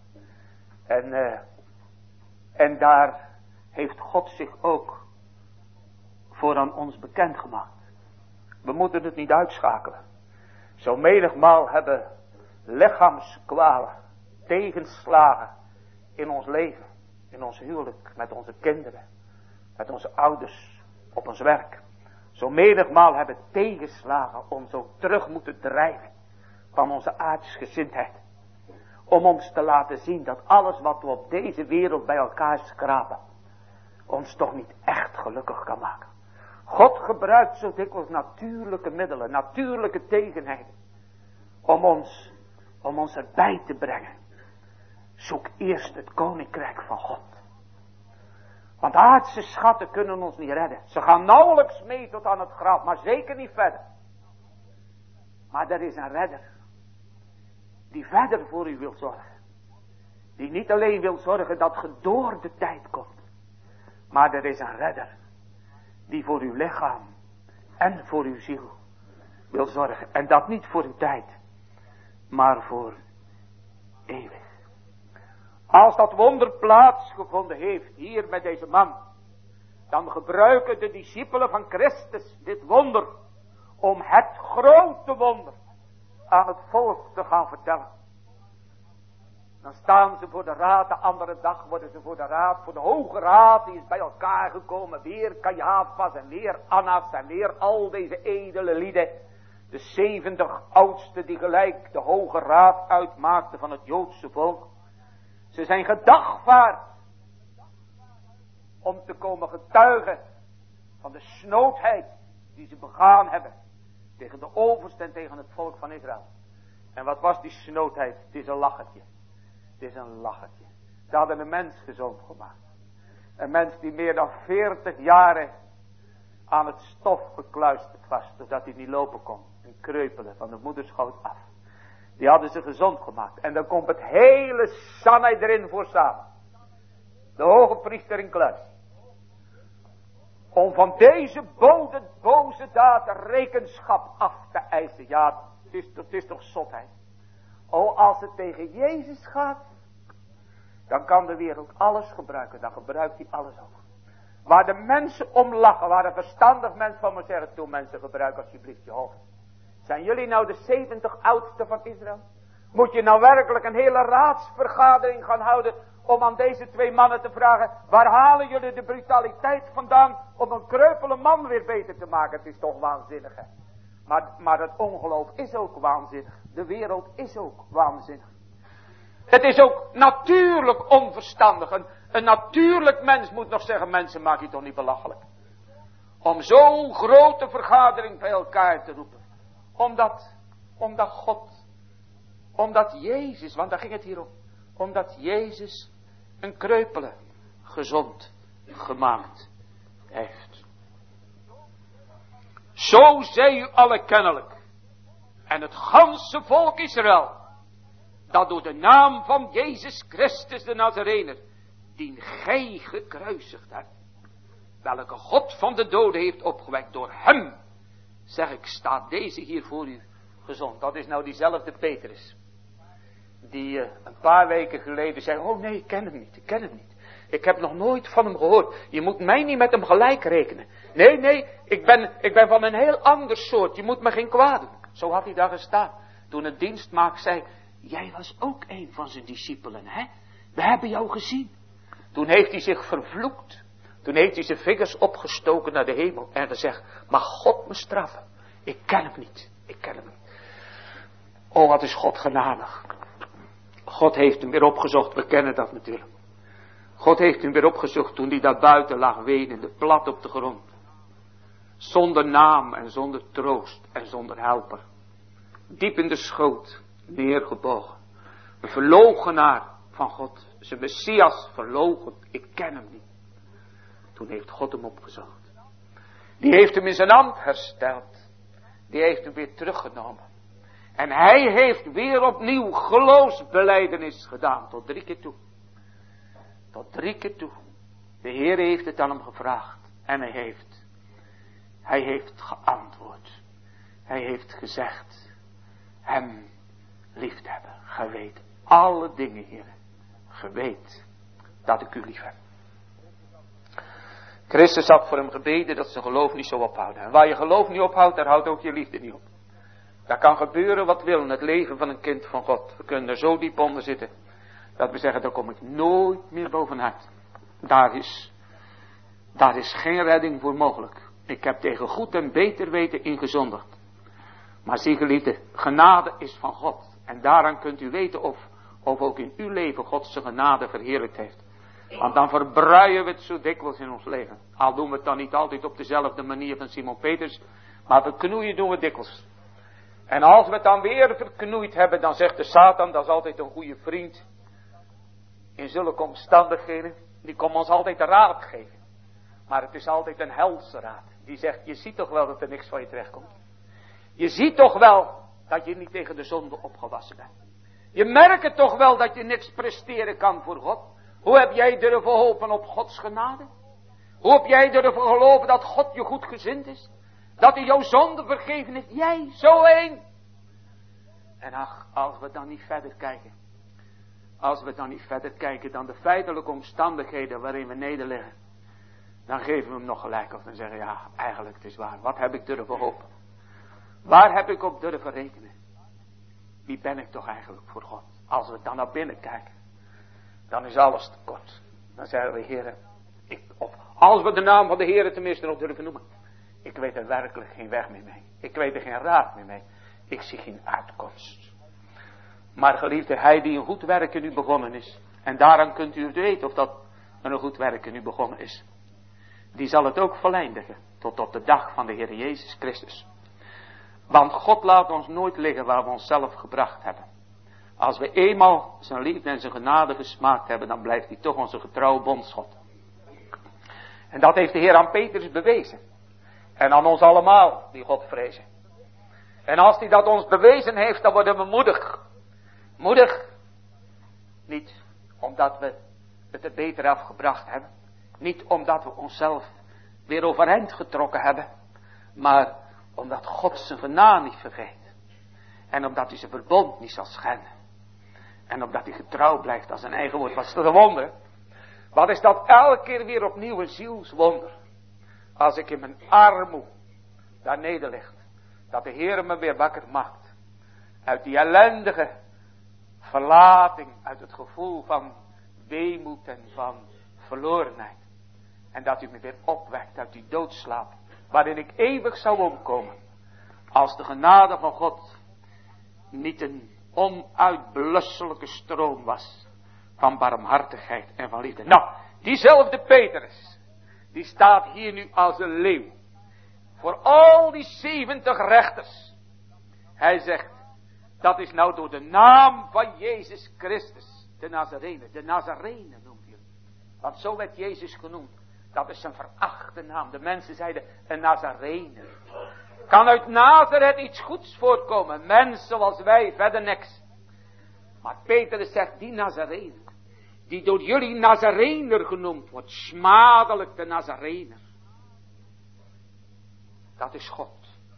Speaker 1: En daar heeft God zich ook voor aan ons bekendgemaakt. We moeten het niet uitschakelen. Zo menigmaal hebben lichaamskwalen, tegenslagen in ons leven, in ons huwelijk, met onze kinderen, met onze ouders, op ons werk. Zo menigmaal hebben tegenslagen ons ook terug moeten drijven van onze aardsgezindheid. Om ons te laten zien dat alles wat we op deze wereld bij elkaar schrapen, ons toch niet echt gelukkig kan maken. God gebruikt zo dikwijls natuurlijke middelen, natuurlijke tegenheden. Om ons erbij te brengen. Zoek eerst het koninkrijk van God. Want aardse schatten kunnen ons niet redden. Ze gaan nauwelijks mee tot aan het graf, maar zeker niet verder. Maar er is een redder. Die verder voor u wil zorgen. Die niet alleen wil zorgen dat ge door de tijd komt. Maar er is een redder. Die voor uw lichaam en voor uw ziel wil zorgen. En dat niet voor uw tijd. Maar voor eeuwig. Als dat wonder plaatsgevonden heeft hier met deze man. Dan gebruiken de discipelen van Christus dit wonder. Om het grote wonder aan het volk te gaan vertellen. Dan staan ze voor de raad, de andere dag worden ze voor de raad, voor de hoge raad, die is bij elkaar gekomen. Weer Caiaphas en weer Annas en weer al deze edele lieden. De 70 oudsten die gelijk de hoge raad uitmaakten van het Joodse volk. Ze zijn gedagvaard om te komen getuigen van de snoodheid die ze begaan hebben. Tegen de overste en tegen het volk van Israël. En wat was die snoodheid? Het is een lachertje. Het is een lachertje. Ze hadden een mens gezond gemaakt. Een mens die meer dan 40 jaren aan het stof gekluisterd was. Zodat hij niet lopen kon. En kreupelen van de moederschoot af. Die hadden ze gezond gemaakt. En dan komt het hele Sanhedrin voor samen. De hoge priester in kluis. Om van deze boze daad rekenschap af te eisen. Ja, het is toch zotheid. Oh, als het tegen Jezus gaat. Dan kan de wereld alles gebruiken. Dan gebruikt hij alles ook. Waar de mensen om lachen. Waar een verstandig mens van me zeggen. Toe mensen, gebruik alsjeblieft je hoofd. Zijn jullie nou de 70 oudsten van Israël? Moet je nou werkelijk een hele raadsvergadering gaan houden om aan deze 2 mannen te vragen, waar halen jullie de brutaliteit vandaan om een kreupele man weer beter te maken? Het is toch waanzinnig, hè? Maar het ongeloof is ook waanzinnig. De wereld is ook waanzinnig. Het is ook natuurlijk onverstandig. Een natuurlijk mens moet nog zeggen, mensen, maak je toch niet belachelijk. Om zo'n grote vergadering bij elkaar te roepen. Omdat God, omdat Jezus, want daar ging het hier om. Omdat Jezus een kreupele gezond gemaakt heeft. Zo zei u alle kennelijk. En het ganse volk Israël. Dat door de naam van Jezus Christus de Nazarener. Die gij gekruisigd hebt. Welke God van de doden heeft opgewekt door hem. zeg ik, staat deze hier voor u gezond. Dat is nou diezelfde Petrus. Die een paar weken geleden zei, oh nee, ik ken hem niet. Ik heb nog nooit van hem gehoord. Je moet mij niet met hem gelijk rekenen. Nee, ik ben van een heel ander soort. Je moet me geen kwaad doen. Zo had hij daar gestaan. Toen een dienstmaagd zei, jij was ook een van zijn discipelen, hè? We hebben jou gezien. Toen heeft hij zich vervloekt. Toen heeft hij zijn vingers opgestoken naar de hemel en gezegd, mag God me straffen. Ik ken hem niet. Oh, wat is God genadig. God heeft hem weer opgezocht, we kennen dat natuurlijk. God heeft hem weer opgezocht toen hij daar buiten lag wenende, plat op de grond. Zonder naam en zonder troost en zonder helper. Diep in de schoot, neergebogen. Een verloochenaar van God. Zijn Messias verloochend, ik ken hem niet. Toen heeft God hem opgezocht. Die heeft hem in zijn hand hersteld. Die heeft hem weer teruggenomen. En hij heeft weer opnieuw geloofsbelijdenis gedaan. Tot 3 keer toe. Tot 3 keer toe. De Heer heeft het aan hem gevraagd. En hij heeft geantwoord. Hij heeft gezegd. Hem lief te hebben. Gij weet alle dingen, Heer. Gij weet dat ik u lief heb. Christus had voor hem gebeden dat zijn geloof niet zou ophouden. En waar je geloof niet ophoudt, daar houdt ook je liefde niet op. Daar kan gebeuren wat wil in het leven van een kind van God. We kunnen er zo diep onder zitten. Dat we zeggen, daar kom ik nooit meer bovenuit. Daar is geen redding voor mogelijk. Ik heb tegen goed en beter weten ingezondigd. Maar zie geliefde, genade is van God. En daaraan kunt u weten of ook in uw leven God zijn genade verheerlijkt heeft. Want dan verbruien we het zo dikwijls in ons leven. Al doen we het dan niet altijd op dezelfde manier van Simon Peters. Maar verknoeien doen we dikwijls. En als we het dan weer verknoeid hebben, dan zegt de Satan, dat is altijd een goede vriend. In zulke omstandigheden, die komt ons altijd de raad geven. Maar het is altijd een helse raad. Die zegt, je ziet toch wel dat er niks van je terechtkomt. Je ziet toch wel dat je niet tegen de zonde opgewassen bent. Je merkt toch wel dat je niks presteren kan voor God. Hoe heb jij durven hopen op Gods genade? Hoe heb jij durven geloven dat God je goedgezind is? Dat hij jouw zonde vergeven heeft? Jij, zo één. En ach, als we dan niet verder kijken. Als we dan niet verder kijken dan de feitelijke omstandigheden waarin we nederliggen. Dan geven we hem nog gelijk of dan zeggen, ja, eigenlijk het is waar. Wat heb ik durven hopen? Waar heb ik op durven rekenen? Wie ben ik toch eigenlijk voor God? Als we dan naar binnen kijken. Dan is alles tekort. Dan zeggen we, Heere, als we de naam van de Heere tenminste nog durven noemen. Ik weet er werkelijk geen weg meer mee. Ik weet er geen raad meer mee. Ik zie geen uitkomst. Maar geliefde, hij die een goed werk in u begonnen is. En daaraan kunt u het weten of dat een goed werk in u begonnen is. Die zal het ook voleindigen. Tot op de dag van de Heer Jezus Christus. Want God laat ons nooit liggen waar we onszelf gebracht hebben. Als we eenmaal zijn liefde en zijn genade gesmaakt hebben, dan blijft hij toch onze getrouwe bondsgod. En dat heeft de Heer aan Petrus bewezen. En aan ons allemaal, die God vrezen. En als hij dat ons bewezen heeft, dan worden we moedig. Moedig. Niet omdat we het er beter afgebracht hebben. Niet omdat we onszelf weer overeind getrokken hebben. Maar omdat God zijn genade niet vergeet. En omdat hij zijn verbond niet zal schenden. En omdat hij getrouw blijft aan zijn eigen woord. Wat is dat een wonder? Wat is dat elke keer weer opnieuw een zielswonder. Als ik in mijn armoe daar nederlig. Dat de Heer me weer wakker maakt. Uit die ellendige verlating. Uit het gevoel van weemoed en van verlorenheid. En dat u me weer opwekt uit die doodslaap. Waarin ik eeuwig zou omkomen. Als de genade van God niet een onuitblusselijke stroom was. Van barmhartigheid en van liefde. Nou, diezelfde Petrus. Die staat hier nu als een leeuw. Voor al die 70 rechters. Hij zegt. Dat is nou door de naam van Jezus Christus. De Nazarene. De Nazarene noemt hij. Want zo werd Jezus genoemd. Dat is een verachte naam. De mensen zeiden een Nazarene. Kan uit Nazareth iets goeds voorkomen? Mensen zoals wij, verder niks. Maar Petrus zegt die Nazarene. Die door jullie Nazarener genoemd wordt. Smadelijk de Nazarener. Dat is God.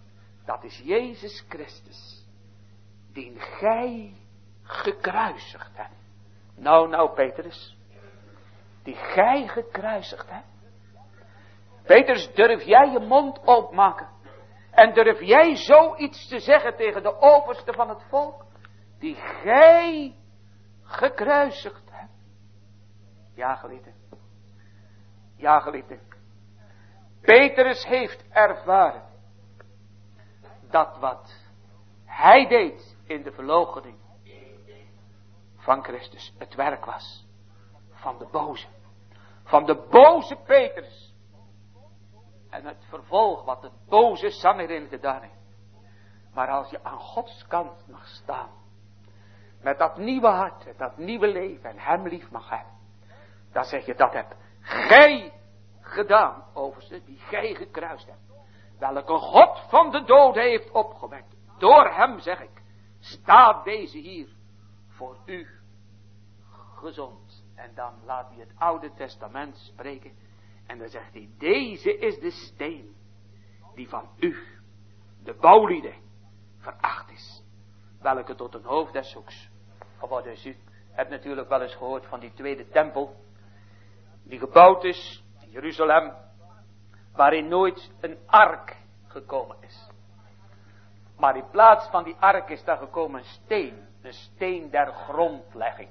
Speaker 1: Dat is Jezus Christus. Die gij gekruisigd hebt. Nou Petrus. Die gij gekruisigd hebt. Petrus, durf jij je mond opmaken? En durf jij zoiets te zeggen tegen de overste van het volk? Die gij gekruisigd hebt. Ja, geliefde. Ja, geliefde. Petrus heeft ervaren dat wat hij deed in de verloochening van Christus het werk was van de boze. Van de boze Petrus. En het vervolg wat de boze Sanhedrin gedaan heeft. Maar als je aan Gods kant mag staan. Met dat nieuwe hart, met dat nieuwe leven en hem lief mag hebben. Dan zeg je dat hebt gij gedaan, overste, die gij gekruist hebt. Welke God van de doden heeft opgewekt. Door hem, zeg ik, staat deze hier voor u gezond. En dan laat hij het Oude Testament spreken. En dan zegt hij, deze is de steen die van u, de bouwlieden, veracht is. Welke tot een hoofd des hoeks. Of dus u hebt natuurlijk wel eens gehoord van die tweede tempel. Die gebouwd is in Jeruzalem. Waarin nooit een ark gekomen is. Maar in plaats van die ark is daar gekomen een steen. Een steen der grondlegging.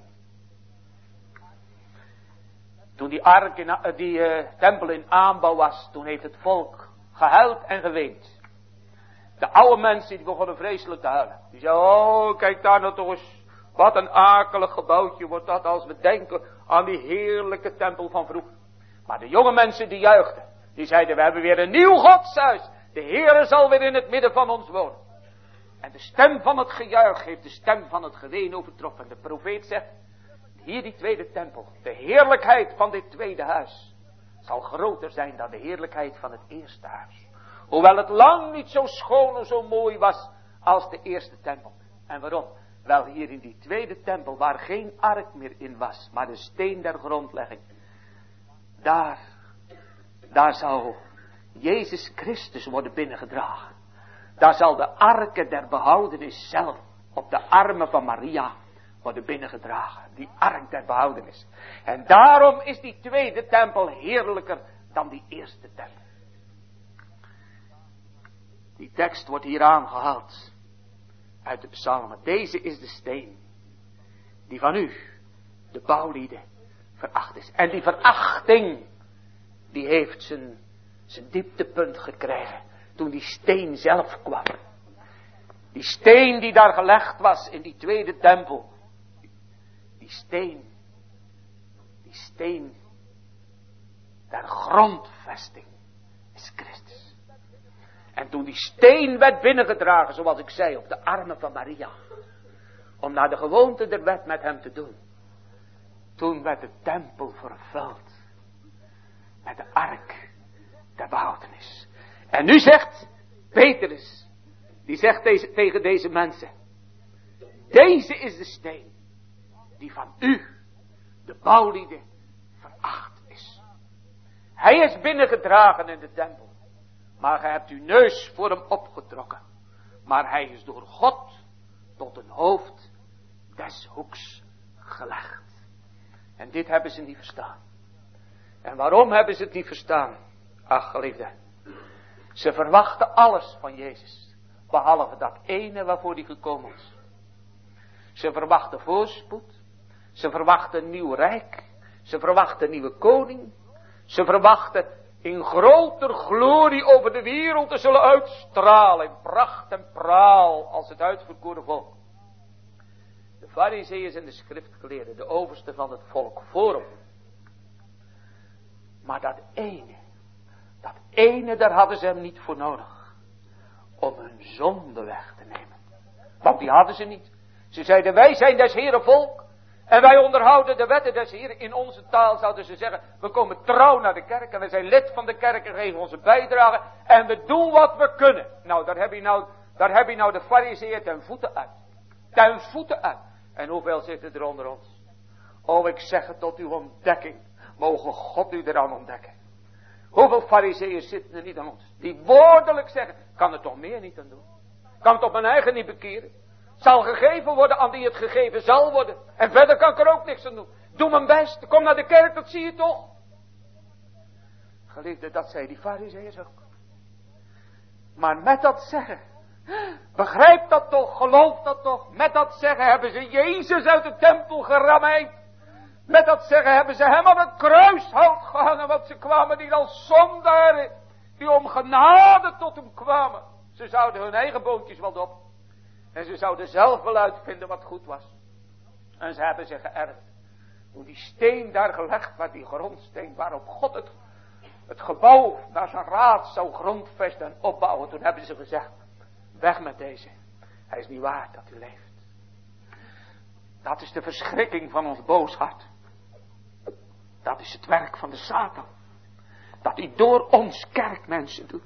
Speaker 1: Toen die ark tempel in aanbouw was. Toen heeft het volk gehuild en geweend. De oude mensen die begonnen vreselijk te huilen. Die zeiden, oh kijk daar nou toch eens. Wat een akelig gebouwtje wordt dat als we denken aan die heerlijke tempel van vroeger. Maar de jonge mensen die juichten. Die zeiden, we hebben weer een nieuw godshuis. De Heere zal weer in het midden van ons wonen. En de stem van het gejuich heeft de stem van het geween overtroffen. En de profeet zegt, hier die tweede tempel. De heerlijkheid van dit tweede huis zal groter zijn dan de heerlijkheid van het eerste huis. Hoewel het lang niet zo schoon en zo mooi was als de eerste tempel. En waarom? Wel hier in die tweede tempel waar geen ark meer in was. Maar de steen der grondlegging. Daar zal Jezus Christus worden binnengedragen. Daar zal de arke der behoudenis zelf op de armen van Maria worden binnengedragen. Die ark der behoudenis. En daarom is die tweede tempel heerlijker dan die eerste tempel. Die tekst wordt hier aangehaald uit de psalmen. Deze is de steen die van u, de bouwlieden, veracht is. En die verachting, die heeft zijn dieptepunt gekregen toen die steen zelf kwam. Die steen die daar gelegd was in die tweede tempel. Die steen der grondvesting is Christus. En toen die steen werd binnengedragen, zoals ik zei, op de armen van Maria. Om naar de gewoonte der wet met hem te doen. Toen werd de tempel vervuld. Met de ark der behoudenis. En nu zegt Petrus, die zegt tegen deze mensen. Deze is de steen die van u, de bouwlieden, veracht is. Hij is binnengedragen in de tempel. Maar gij hebt uw neus voor hem opgetrokken. Maar hij is door God tot een hoofd des hoeks gelegd. En dit hebben ze niet verstaan. En waarom hebben ze het niet verstaan? Ach, geliefde. Ze verwachten alles van Jezus. Behalve dat ene waarvoor hij gekomen is. Ze verwachten voorspoed. Ze verwachten een nieuw rijk. Ze verwachten een nieuwe koning. Ze verwachten in groter glorie over de wereld te zullen uitstralen. In pracht en praal als het uitverkoren volk. De Farizeeën en de schriftgeleerden, de overste van het volk, voor hem. Maar dat ene, daar hadden ze hem niet voor nodig. Om hun zonde weg te nemen. Want die hadden ze niet. Ze zeiden, wij zijn des Heeren volk. En wij onderhouden de wetten des Heeren. In onze taal zouden ze zeggen, we komen trouw naar de kerk. En we zijn lid van de kerk en geven onze bijdrage. En we doen wat we kunnen. Nou, daar heb je nou de Farizeeën ten voeten uit. Ten voeten uit. En hoeveel zitten er onder ons? Oh, ik zeg het tot uw ontdekking. Mogen God u eraan ontdekken. Hoeveel farizeeërs zitten er niet aan ons? Die woordelijk zeggen, kan er toch meer niet aan doen. Kan toch mijn eigen niet bekeren. Zal gegeven worden aan die het gegeven zal worden. En verder kan ik er ook niks aan doen. Doe mijn best, kom naar de kerk, dat zie je toch. Geliefde, dat zei die farizeeërs ook. Maar met dat zeggen, begrijp dat toch, geloof dat toch. Met dat zeggen hebben ze Jezus uit de tempel gerammeid. Met dat zeggen hebben ze hem aan het kruishout gehangen. Want ze kwamen niet als zondaren die om genade tot hem kwamen. Ze zouden hun eigen boontjes wel op. En ze zouden zelf wel uitvinden wat goed was. En ze hebben zich geërfd. Toen die steen daar gelegd werd, die grondsteen waarop God het gebouw naar zijn raad zou grondvesten en opbouwen. Toen hebben ze gezegd, weg met deze. Hij is niet waard dat u leeft. Dat is de verschrikking van ons boos hart. Dat is het werk van de Satan. Dat hij door ons kerkmensen doet.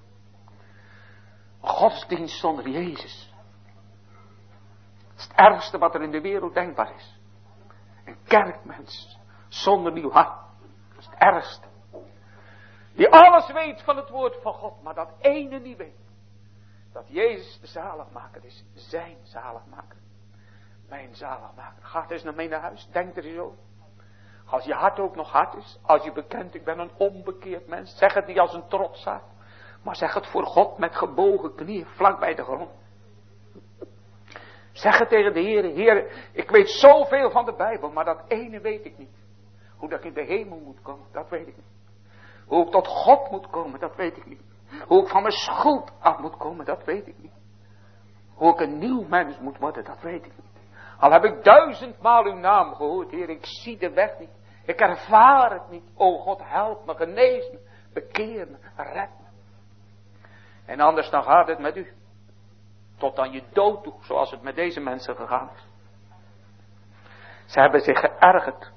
Speaker 1: Godsdienst zonder Jezus. Dat is het ergste wat er in de wereld denkbaar is. Een kerkmens zonder nieuw hart. Dat is het ergste. Die alles weet van het woord van God, maar dat ene niet weet. Dat Jezus de zaligmaker is. Zijn zaligmaker. Mijn zaligmaker. Ga eens naar mij naar huis. Denk er eens over. Als je hart ook nog hard is. Als je bekent, ik ben een onbekeerd mens. Zeg het niet als een trotsaard. Maar zeg het voor God met gebogen knieën vlak bij de grond. Zeg het tegen de Heer. Heer, ik weet zoveel van de Bijbel. Maar dat ene weet ik niet. Hoe dat ik in de hemel moet komen, dat weet ik niet. Hoe ik tot God moet komen, dat weet ik niet. Hoe ik van mijn schuld af moet komen, dat weet ik niet. Hoe ik een nieuw mens moet worden, dat weet ik niet. Al heb ik 1000 maal uw naam gehoord, Heer, ik zie de weg niet. Ik ervaar het niet. O God, help me, genees me, bekeer me, red me. En anders dan gaat het met u. Tot aan je dood toe, zoals het met deze mensen gegaan is. Ze hebben zich geërgerd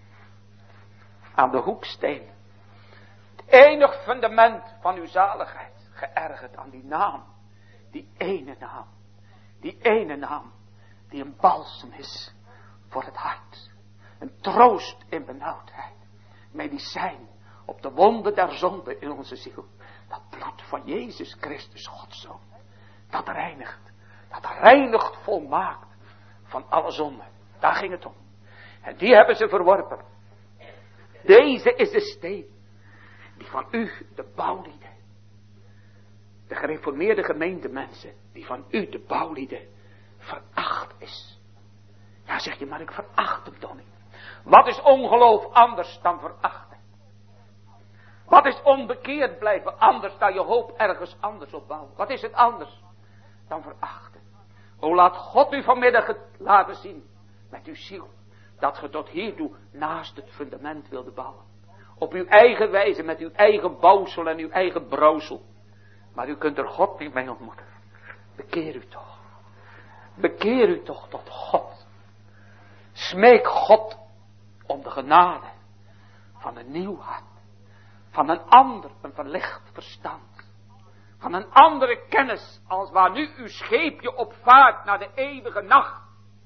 Speaker 1: aan de hoeksteen. Het enig fundament van uw zaligheid. Geërgerd aan die naam. Die ene naam. Die ene naam. Die een balsem is voor het hart. Een troost in benauwdheid. Medicijn op de wonden der zonde in onze ziel. Dat bloed van Jezus Christus, Gods Zoon. Dat reinigt. Dat reinigt volmaakt van alle zonde. Daar ging het om. En die hebben ze verworpen. Deze is de steen. Die van u de bouwlieden. De gereformeerde gemeentemensen. Die van u de bouwlieden veracht is. Ja, zeg je, maar ik veracht hem toch niet. Wat is ongeloof anders dan verachten? Wat is onbekeerd blijven anders dan je hoop ergens anders opbouwen? Wat is het anders dan verachten? O, laat God u vanmiddag laten zien met uw ziel. Dat ge tot hiertoe naast het fundament wilde bouwen. Op uw eigen wijze, met uw eigen bouwsel en uw eigen brouwsel. Maar u kunt er God niet mee ontmoeten. Bekeer u toch. Bekeer u toch tot God. Smeek God om de genade van een nieuw hart. Van een ander, een verlicht verstand. Van een andere kennis als waar nu uw scheepje op vaart naar de eeuwige nacht.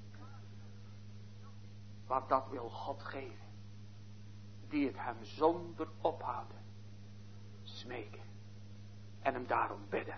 Speaker 1: Want dat wil God geven. Die het hem zonder ophouden smeken. En hem daarom bidden.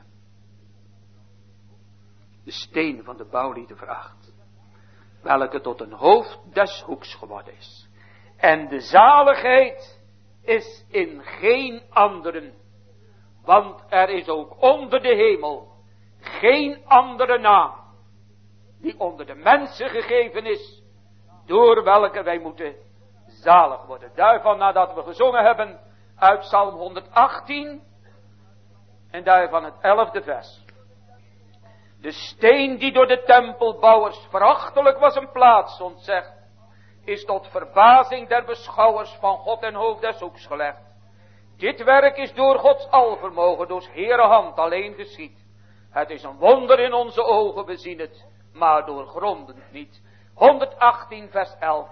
Speaker 1: De steen van de bouwlieden veracht. Welke tot een hoofd des hoeks geworden is. En de zaligheid is in geen anderen. Want er is ook onder de hemel geen andere naam. Die onder de mensen gegeven is. Door welke wij moeten zalig worden. Daarvan nadat we gezongen hebben uit Psalm 118. En daarvan het 11e vers. De steen die door de tempelbouwers verachtelijk was een plaats ontzegd. Is tot verbazing der beschouwers van God en hoofd des hoeks gelegd. Dit werk is door Gods alvermogen, door Heere hand alleen geschied. Het is een wonder in onze ogen, we zien het, maar doorgrondend niet. 118 vers 11.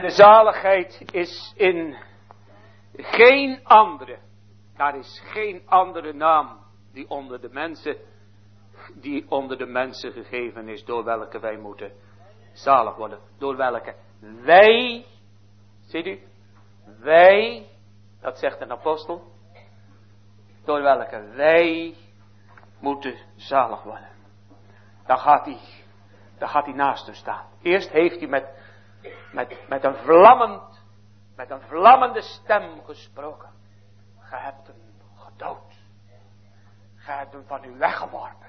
Speaker 1: De zaligheid is in geen andere. Daar is geen andere naam die onder de mensen gegeven is, door welke wij moeten zalig worden. Door welke wij, ziet u, wij, dat zegt een apostel, door welke wij moeten zalig worden. Dan gaat hij naast hem staan. Eerst heeft hij met een vlammende stem gesproken. Ge hebt hem gedood. Ge hebt hem van u weggeworpen.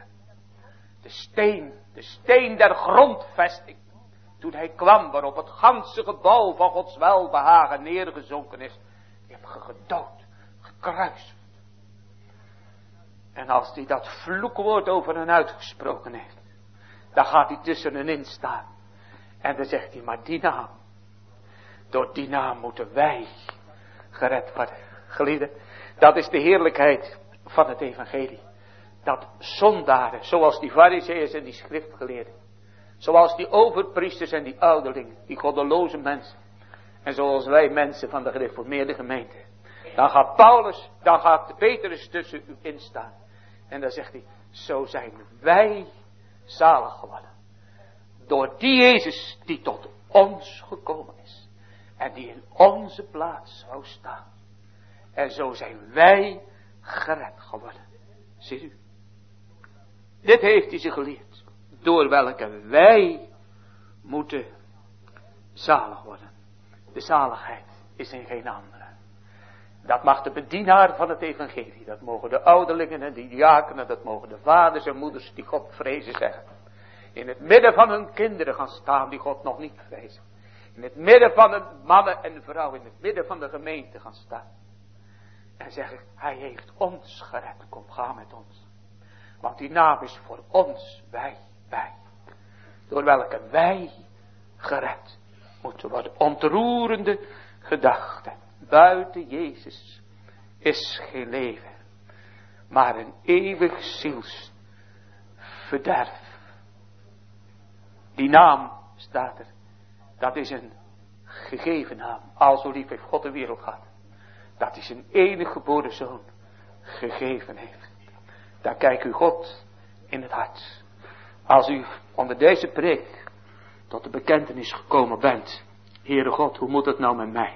Speaker 1: De steen der grondvesting. Toen hij kwam, waarop het ganse gebouw van Gods welbehagen neergezonken is. Die heb je gedood, gekruisigd. En als hij dat vloekwoord over hen uitgesproken heeft, dan gaat hij tussen hen in staan. En dan zegt hij, maar die naam, door die naam moeten wij gered worden. Geliefden, dat is de heerlijkheid van het evangelie. Dat zondaren, zoals die farizeeërs en die schriftgeleerden, zoals die overpriesters en die ouderlingen, die goddeloze mensen, en zoals wij mensen van de gereformeerde gemeente, dan gaat Petrus tussen u instaan. En dan zegt hij, zo zijn wij zalig geworden. Door die Jezus die tot ons gekomen is. En die in onze plaats zou staan. En zo zijn wij gered geworden. Ziet u? Dit heeft hij ze geleerd. Door welke wij moeten zalig worden. De zaligheid is in geen andere. Dat mag de bedienaar van het evangelie. Dat mogen de ouderlingen en de diakenen. Dat mogen de vaders en moeders die God vrezen zeggen. In het midden van hun kinderen gaan staan die God nog niet vrezen. In het midden van de mannen en de vrouwen. In het midden van de gemeente gaan staan. En zeggen, hij heeft ons gered. Kom, ga met ons. Want die naam is voor ons, wij. Door welke wij gered moeten worden. Ontroerende gedachten. Buiten Jezus is geen leven. Maar een eeuwig zielsverderf. Die naam staat er. Dat is een gegeven naam. Al zo lief heeft God de wereld gehad. Dat hij zijn enige geboren zoon gegeven heeft. Daar kijkt u God in het hart. Als u onder deze preek tot de bekentenis gekomen bent. Heere God, hoe moet het nou met mij?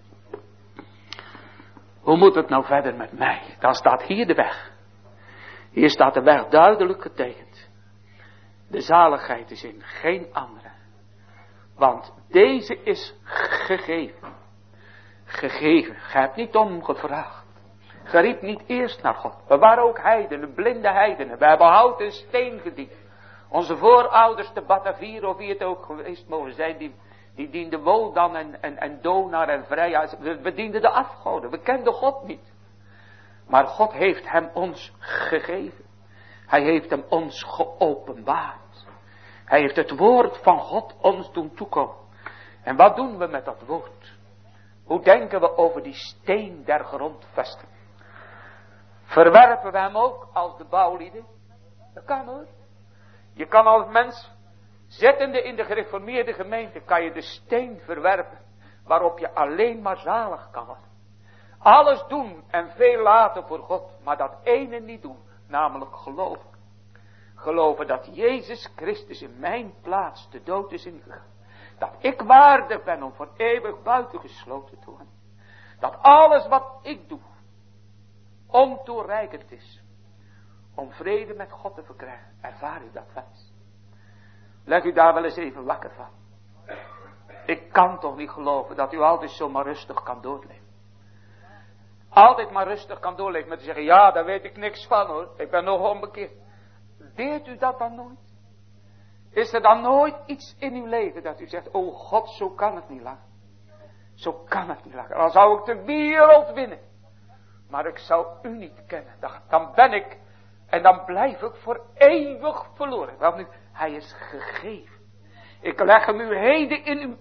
Speaker 1: Hoe moet het nou verder met mij? Dan staat hier de weg. Hier staat de weg duidelijk getekend. De zaligheid is in geen andere. Want deze is gegeven. Gegeven. Gij hebt niet om gevraagd. Ge riep niet eerst naar God. We waren ook heidenen, blinde heidenen. We hebben hout en steen gediend. Onze voorouders, de Batavieren of wie het ook geweest mogen zijn, die dienden Wodan en Donar en Freya. We dienden de afgoden. We kenden God niet. Maar God heeft hem ons gegeven. Hij heeft hem ons geopenbaard. Hij heeft het woord van God ons doen toekomen. En wat doen we met dat woord? Hoe denken we over die steen der grondvesting? Verwerpen we hem ook als de bouwlieden? Dat kan hoor. Je kan als mens, zittende in de gereformeerde gemeente, kan je de steen verwerpen, waarop je alleen maar zalig kan worden. Alles doen en veel laten voor God, maar dat ene niet doen, namelijk geloven. Geloven dat Jezus Christus in mijn plaats de dood is ingegaan. Dat ik waardig ben om voor eeuwig buitengesloten te worden. Dat alles wat ik doe, ontoereikend is om vrede met God te verkrijgen. Ervaar u dat wens? Leg u daar wel eens even wakker van. Ik kan toch niet geloven dat u altijd zomaar rustig kan doorleven. Altijd maar rustig kan doorleven met te zeggen, ja, daar weet ik niks van hoor. Ik ben nog onbekeerd. Deert u dat dan nooit? Is er dan nooit iets in uw leven dat u zegt, oh God, zo kan het niet langer. Zo kan het niet langer. Dan zou ik de wereld winnen. Maar ik zou u niet kennen. Dan ben ik en dan blijf ik voor eeuwig verloren. Want nu, hij is gegeven. Ik leg hem u heden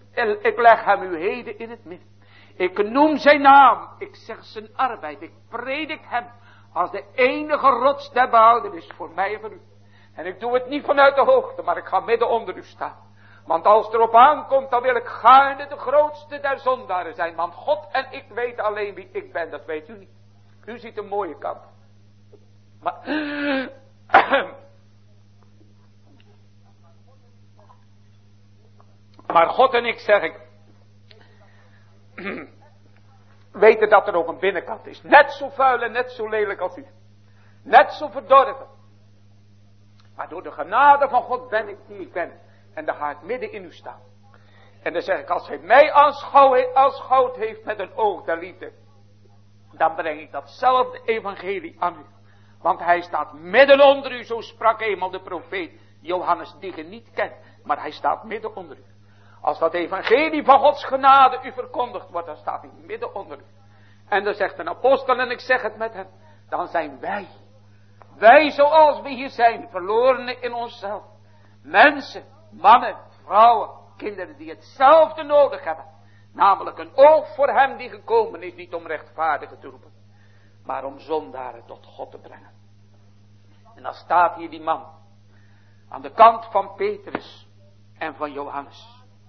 Speaker 1: in het midden. Ik noem zijn naam. Ik zeg zijn arbeid. Ik predik hem als de enige rots der behoudenis voor mij en voor u. En ik doe het niet vanuit de hoogte, maar ik ga midden onder u staan. Want als het erop aankomt, dan wil ik gaarne de grootste der zondaren zijn. Want God en ik weten alleen wie ik ben, dat weet u niet. U ziet een mooie kant. Maar God en ik, zeg ik, weten dat er ook een binnenkant is. Net zo vuil en net zo lelijk als u. Net zo verdorven. Maar door de genade van God ben ik die ik ben. En dan ga ik midden in u staan. En dan zeg ik, als hij mij aanschouwd heeft met een oog der liefde, dan breng ik datzelfde evangelie aan u. Want hij staat midden onder u, zo sprak eenmaal de profeet Johannes, die je niet kent. Maar hij staat midden onder u. Als dat evangelie van Gods genade u verkondigd wordt, dan staat hij midden onder u. En dan zegt een apostel, en ik zeg het met hem, dan zijn wij zoals we hier zijn, verlorenen in onszelf. Mensen, mannen, vrouwen, kinderen die hetzelfde nodig hebben. Namelijk een oog voor hem die gekomen is, niet om rechtvaardigen te roepen, maar om zondaren tot God te brengen. En dan staat hier die man, aan de kant van Petrus en van Johannes.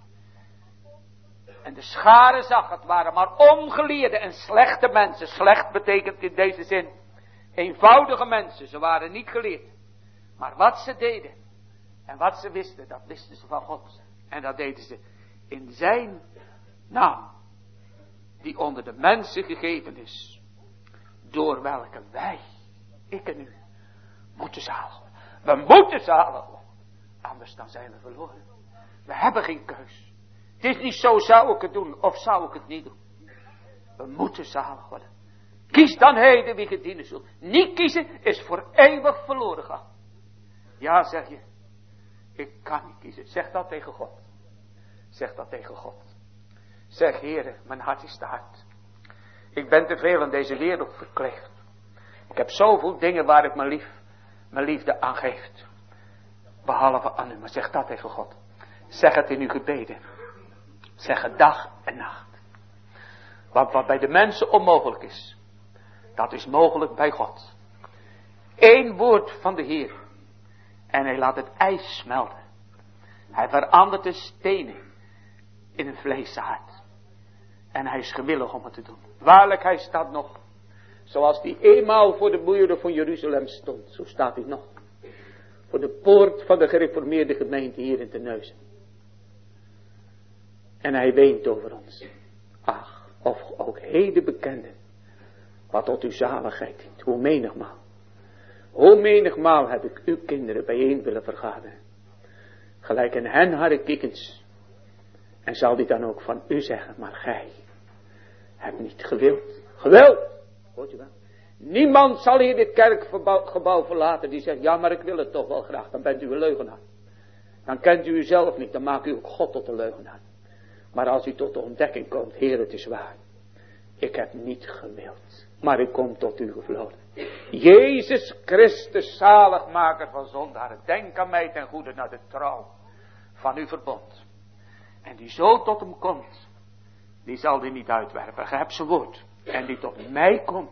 Speaker 1: En de schare zag, het waren maar ongeleerde en slechte mensen. Slecht betekent in deze zin eenvoudige mensen, ze waren niet geleerd. Maar wat ze deden en wat ze wisten, dat wisten ze van God. En dat deden ze in zijn naam, die onder de mensen gegeven is. Door welke wij, ik en u, moeten zalig worden. We moeten zalig worden. Anders dan zijn we verloren. We hebben geen keus. Het is niet zo, zou ik het doen of zou ik het niet doen. We moeten zalig worden. Kies dan heden wie je dienen zult. Niet kiezen is voor eeuwig verloren gaan. Ja, zeg je. Ik kan niet kiezen. Zeg dat tegen God. Zeg dat tegen God. Zeg, Heere, mijn hart is te hard. Ik ben te veel aan deze wereld verkleefd. Ik heb zoveel dingen waar ik mijn liefde aan geef. Behalve aan u. Maar zeg dat tegen God. Zeg het in uw gebeden. Zeg het dag en nacht. Want wat bij de mensen onmogelijk is, dat is mogelijk bij God. Eén woord van de Heer. En hij laat het ijs smelten. Hij verandert de stenen in een vleeshart. En hij is gewillig om het te doen. Waarlijk, hij staat nog. Zoals hij eenmaal voor de muren van Jeruzalem stond. Zo staat hij nog. Voor de poort van de gereformeerde gemeente hier in Terneuzen. En hij weent over ons. Ach, of ook heden bekende. Wat tot uw zaligheid dient. Hoe menigmaal heb ik uw kinderen bijeen willen vergaderen. Gelijk in hen harde kikkens. En zal die dan ook van u zeggen. Maar gij hebt niet gewild. Gewild! Hoort u wel? Niemand zal hier dit kerkgebouw verlaten. Die zegt, ja maar ik wil het toch wel graag. Dan bent u een leugenaar. Dan kent u uzelf niet. Dan maakt u ook God tot een leugenaar. Maar als u tot de ontdekking komt. Heer, het is waar. Ik heb niet gewild. Maar ik kom tot u gevloden. Jezus Christus, zaligmaker van zondaren. Denk aan mij ten goede naar de trouw van uw verbond. En die zo tot hem komt. Die zal die niet uitwerpen. Gij hebt zijn woord. En die tot mij komt.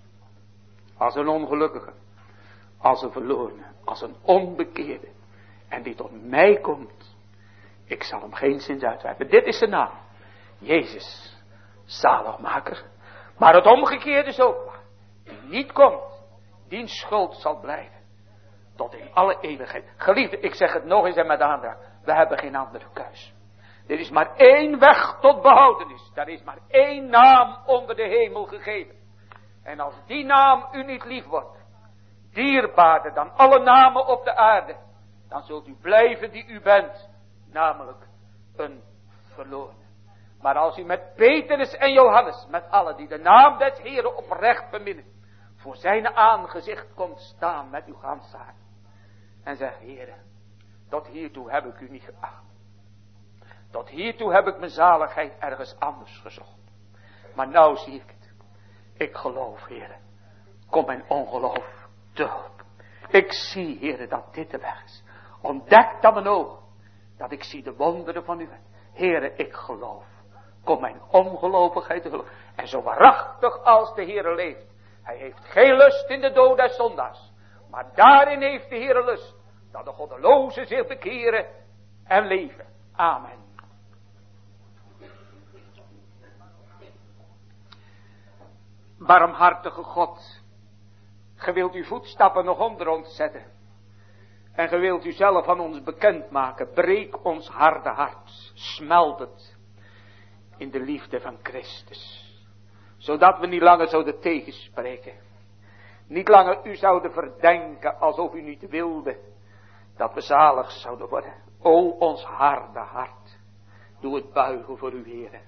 Speaker 1: Als een ongelukkige. Als een verlorene. Als een onbekeerde. En die tot mij komt. Ik zal hem geen zins uitwerpen. Dit is de naam. Jezus. Zaligmaker. Maar het omgekeerde is ook waar. Die niet komt. Die schuld zal blijven. Tot in alle eeuwigheid. Geliefde, ik zeg het nog eens en met aandacht. We hebben geen andere keus. Er is maar één weg tot behoudenis. Er is maar één naam onder de hemel gegeven. En als die naam u niet lief wordt. Dierbaarder dan alle namen op de aarde. Dan zult u blijven die u bent. Namelijk een verloren. Maar als u met Petrus en Johannes. Met allen die de naam des Heren oprecht beminnen. Voor zijn aangezicht komt staan met uw ganse hart. En zegt, Heere. Tot hiertoe heb ik u niet geacht. Tot hiertoe heb ik mijn zaligheid ergens anders gezocht. Maar nou zie ik het. Ik geloof, Heere. Kom mijn ongeloof te hulp. Ik zie, Heere, dat dit de weg is. Ontdek dan mijn ogen. Dat ik zie de wonderen van u. Heere, ik geloof. Kom mijn ongelovigheid te hulp. En zo waarachtig als de Heere leeft. Hij heeft geen lust in de dood des zondaars. Maar daarin heeft de Heere lust. Dat de goddelozen zich bekeren en leven. Amen. Barmhartige God, ge wilt uw voetstappen nog onder ons zetten. En ge wilt uzelf aan ons bekendmaken. Breek ons harde hart, smelt het in de liefde van Christus. Zodat we niet langer zouden tegenspreken. Niet langer u zouden verdenken alsof u niet wilde dat we zalig zouden worden. O ons harde hart, doe het buigen voor uw Heere.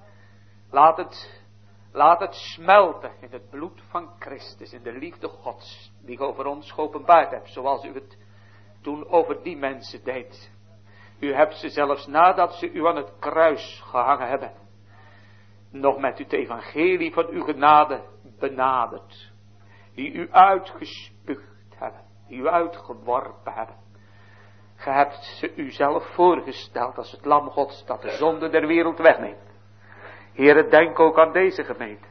Speaker 1: Laat het smelten in het bloed van Christus, in de liefde Gods, die ge over ons geopenbaard hebt, zoals u het toen over die mensen deed. U hebt ze zelfs nadat ze u aan het kruis gehangen hebben, nog met het evangelie van uw genade benaderd, die u uitgespuugd hebben, die u uitgeworpen hebben. Ge hebt ze u zelf voorgesteld als het lam Gods dat de zonde der wereld wegneemt. Heere, denk ook aan deze gemeente.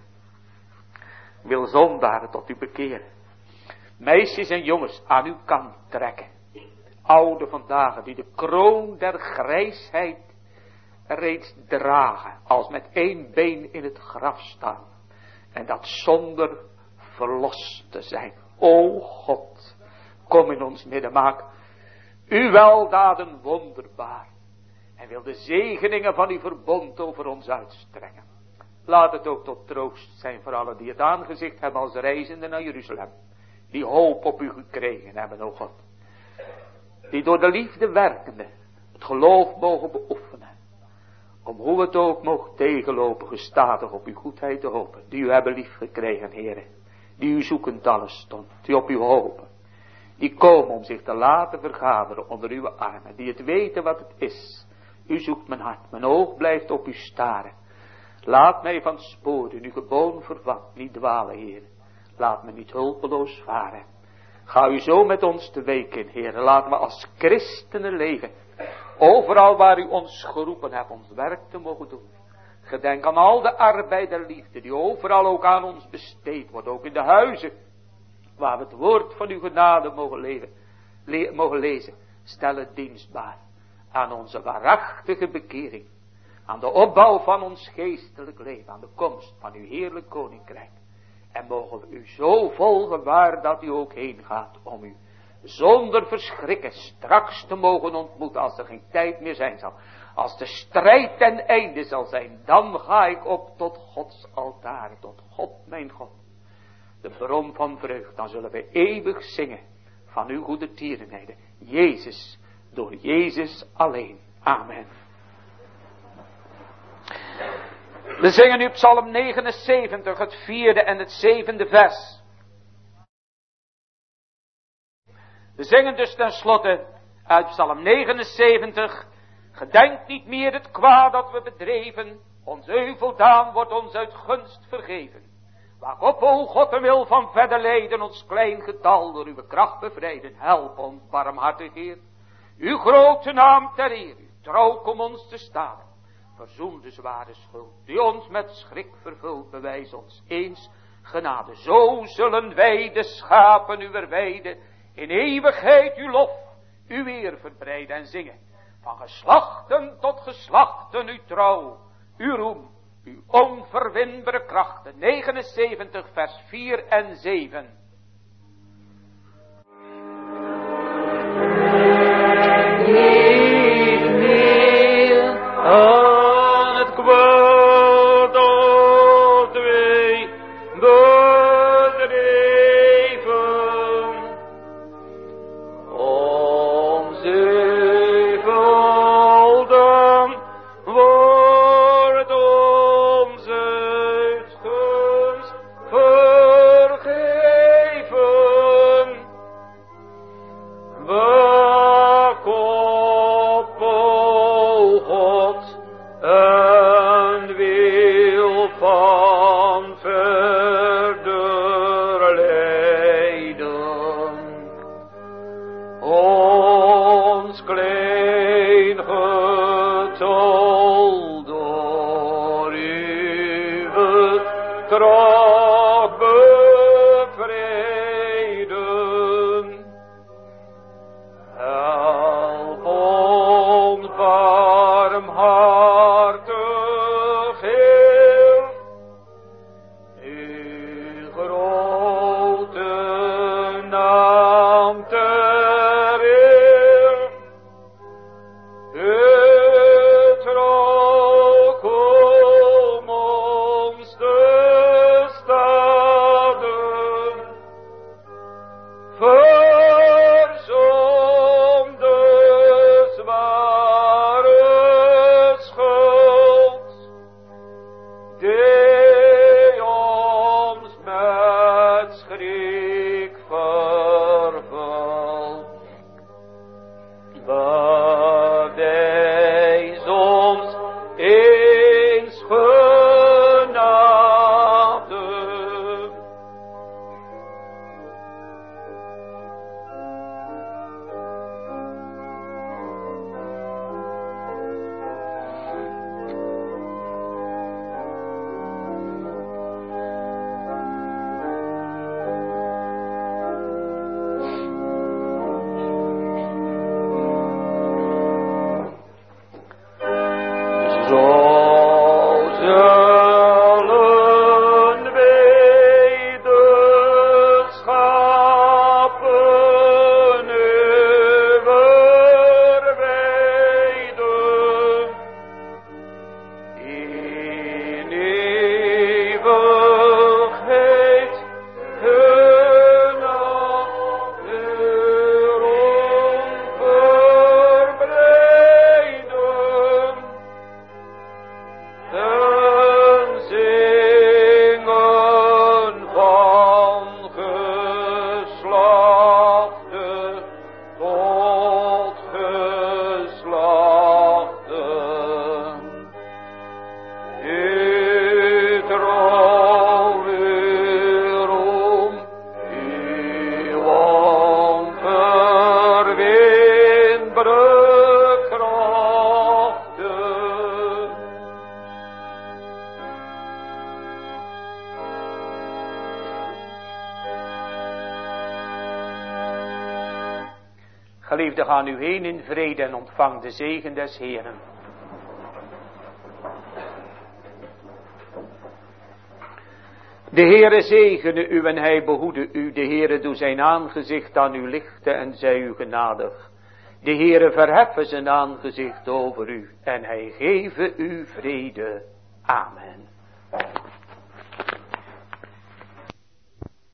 Speaker 1: Wil zondaren tot u bekeren. Meisjes en jongens aan uw kant trekken. Oude vandaag die de kroon der grijsheid reeds dragen. Als met één been in het graf staan. En dat zonder verlost te zijn. O God, kom in ons midden, maak uw weldaden wonderbaar. En wil de zegeningen van uw verbond over ons uitstrekken. Laat het ook tot troost zijn voor allen die het aangezicht hebben als reizenden naar Jeruzalem. Die hoop op u gekregen hebben, o God. Die door de liefde werkende het geloof mogen beoefenen. Om hoe het ook mogen tegenlopen gestadig op uw goedheid te hopen. Die u hebben lief gekregen, Heere. Die u zoekend alles stond. Die op u hopen. Die komen om zich te laten vergaderen onder uw armen. Die het weten wat het is. U zoekt mijn hart, mijn oog blijft op u staren. Laat mij van sporen, uw geboon vervat, niet dwalen, Heer. Laat me niet hulpeloos varen. Ga u zo met ons te week in, Heer. Laat me als christenen leven. Overal waar u ons geroepen hebt, ons werk te mogen doen. Gedenk aan al de arbeid der liefde, die overal ook aan ons besteed wordt. Ook in de huizen, waar we het woord van uw genade mogen lezen. Stel het dienstbaar aan onze waarachtige bekering, aan de opbouw van ons geestelijk leven, aan de komst van uw heerlijk koninkrijk. En mogen we u zo volgen waar dat u ook heen gaat, om u zonder verschrikken straks te mogen ontmoeten als er geen tijd meer zijn zal. Als de strijd ten einde zal zijn, dan ga ik op tot Gods altaar, tot God mijn God, de bron van vreugd. Dan zullen we eeuwig zingen van uw goede tierenheden. Jezus, door Jezus alleen. Amen. We zingen nu Psalm 79, het 4e en het 7e vers. We zingen dus tenslotte uit Psalm 79. Gedenk niet meer het kwaad dat we bedreven. Ons euveldaan wordt ons uit gunst vergeven. Waak op, o God, en wil van verder lijden ons klein getal door uw kracht bevrijden. Help ons, barmhartig Heer. Uw grote naam ter eer, uw trouw kom ons te staan. Verzoen de zware schuld, die ons met schrik vervult, bewijs ons eens genade. Zo zullen wij de schapen uwer weide, in eeuwigheid uw lof, uw eer verbreiden en zingen. Van geslachten tot geslachten uw trouw, uw roem, uw onverwinbare krachten. 79 vers 4 en 7.
Speaker 3: Vergeven.
Speaker 1: Verzonde zware schuld, die ons met schrik vervult. Bewijs ons eens genade. Geliefden, ga nu heen in vrede en ontvang de zegen des Heeren. De Heere zegene u en hij behoede u. De Heere doe zijn aangezicht aan u lichten en zij u genadig. De Heere verheffen zijn aangezicht over u en hij geve u vrede. Amen.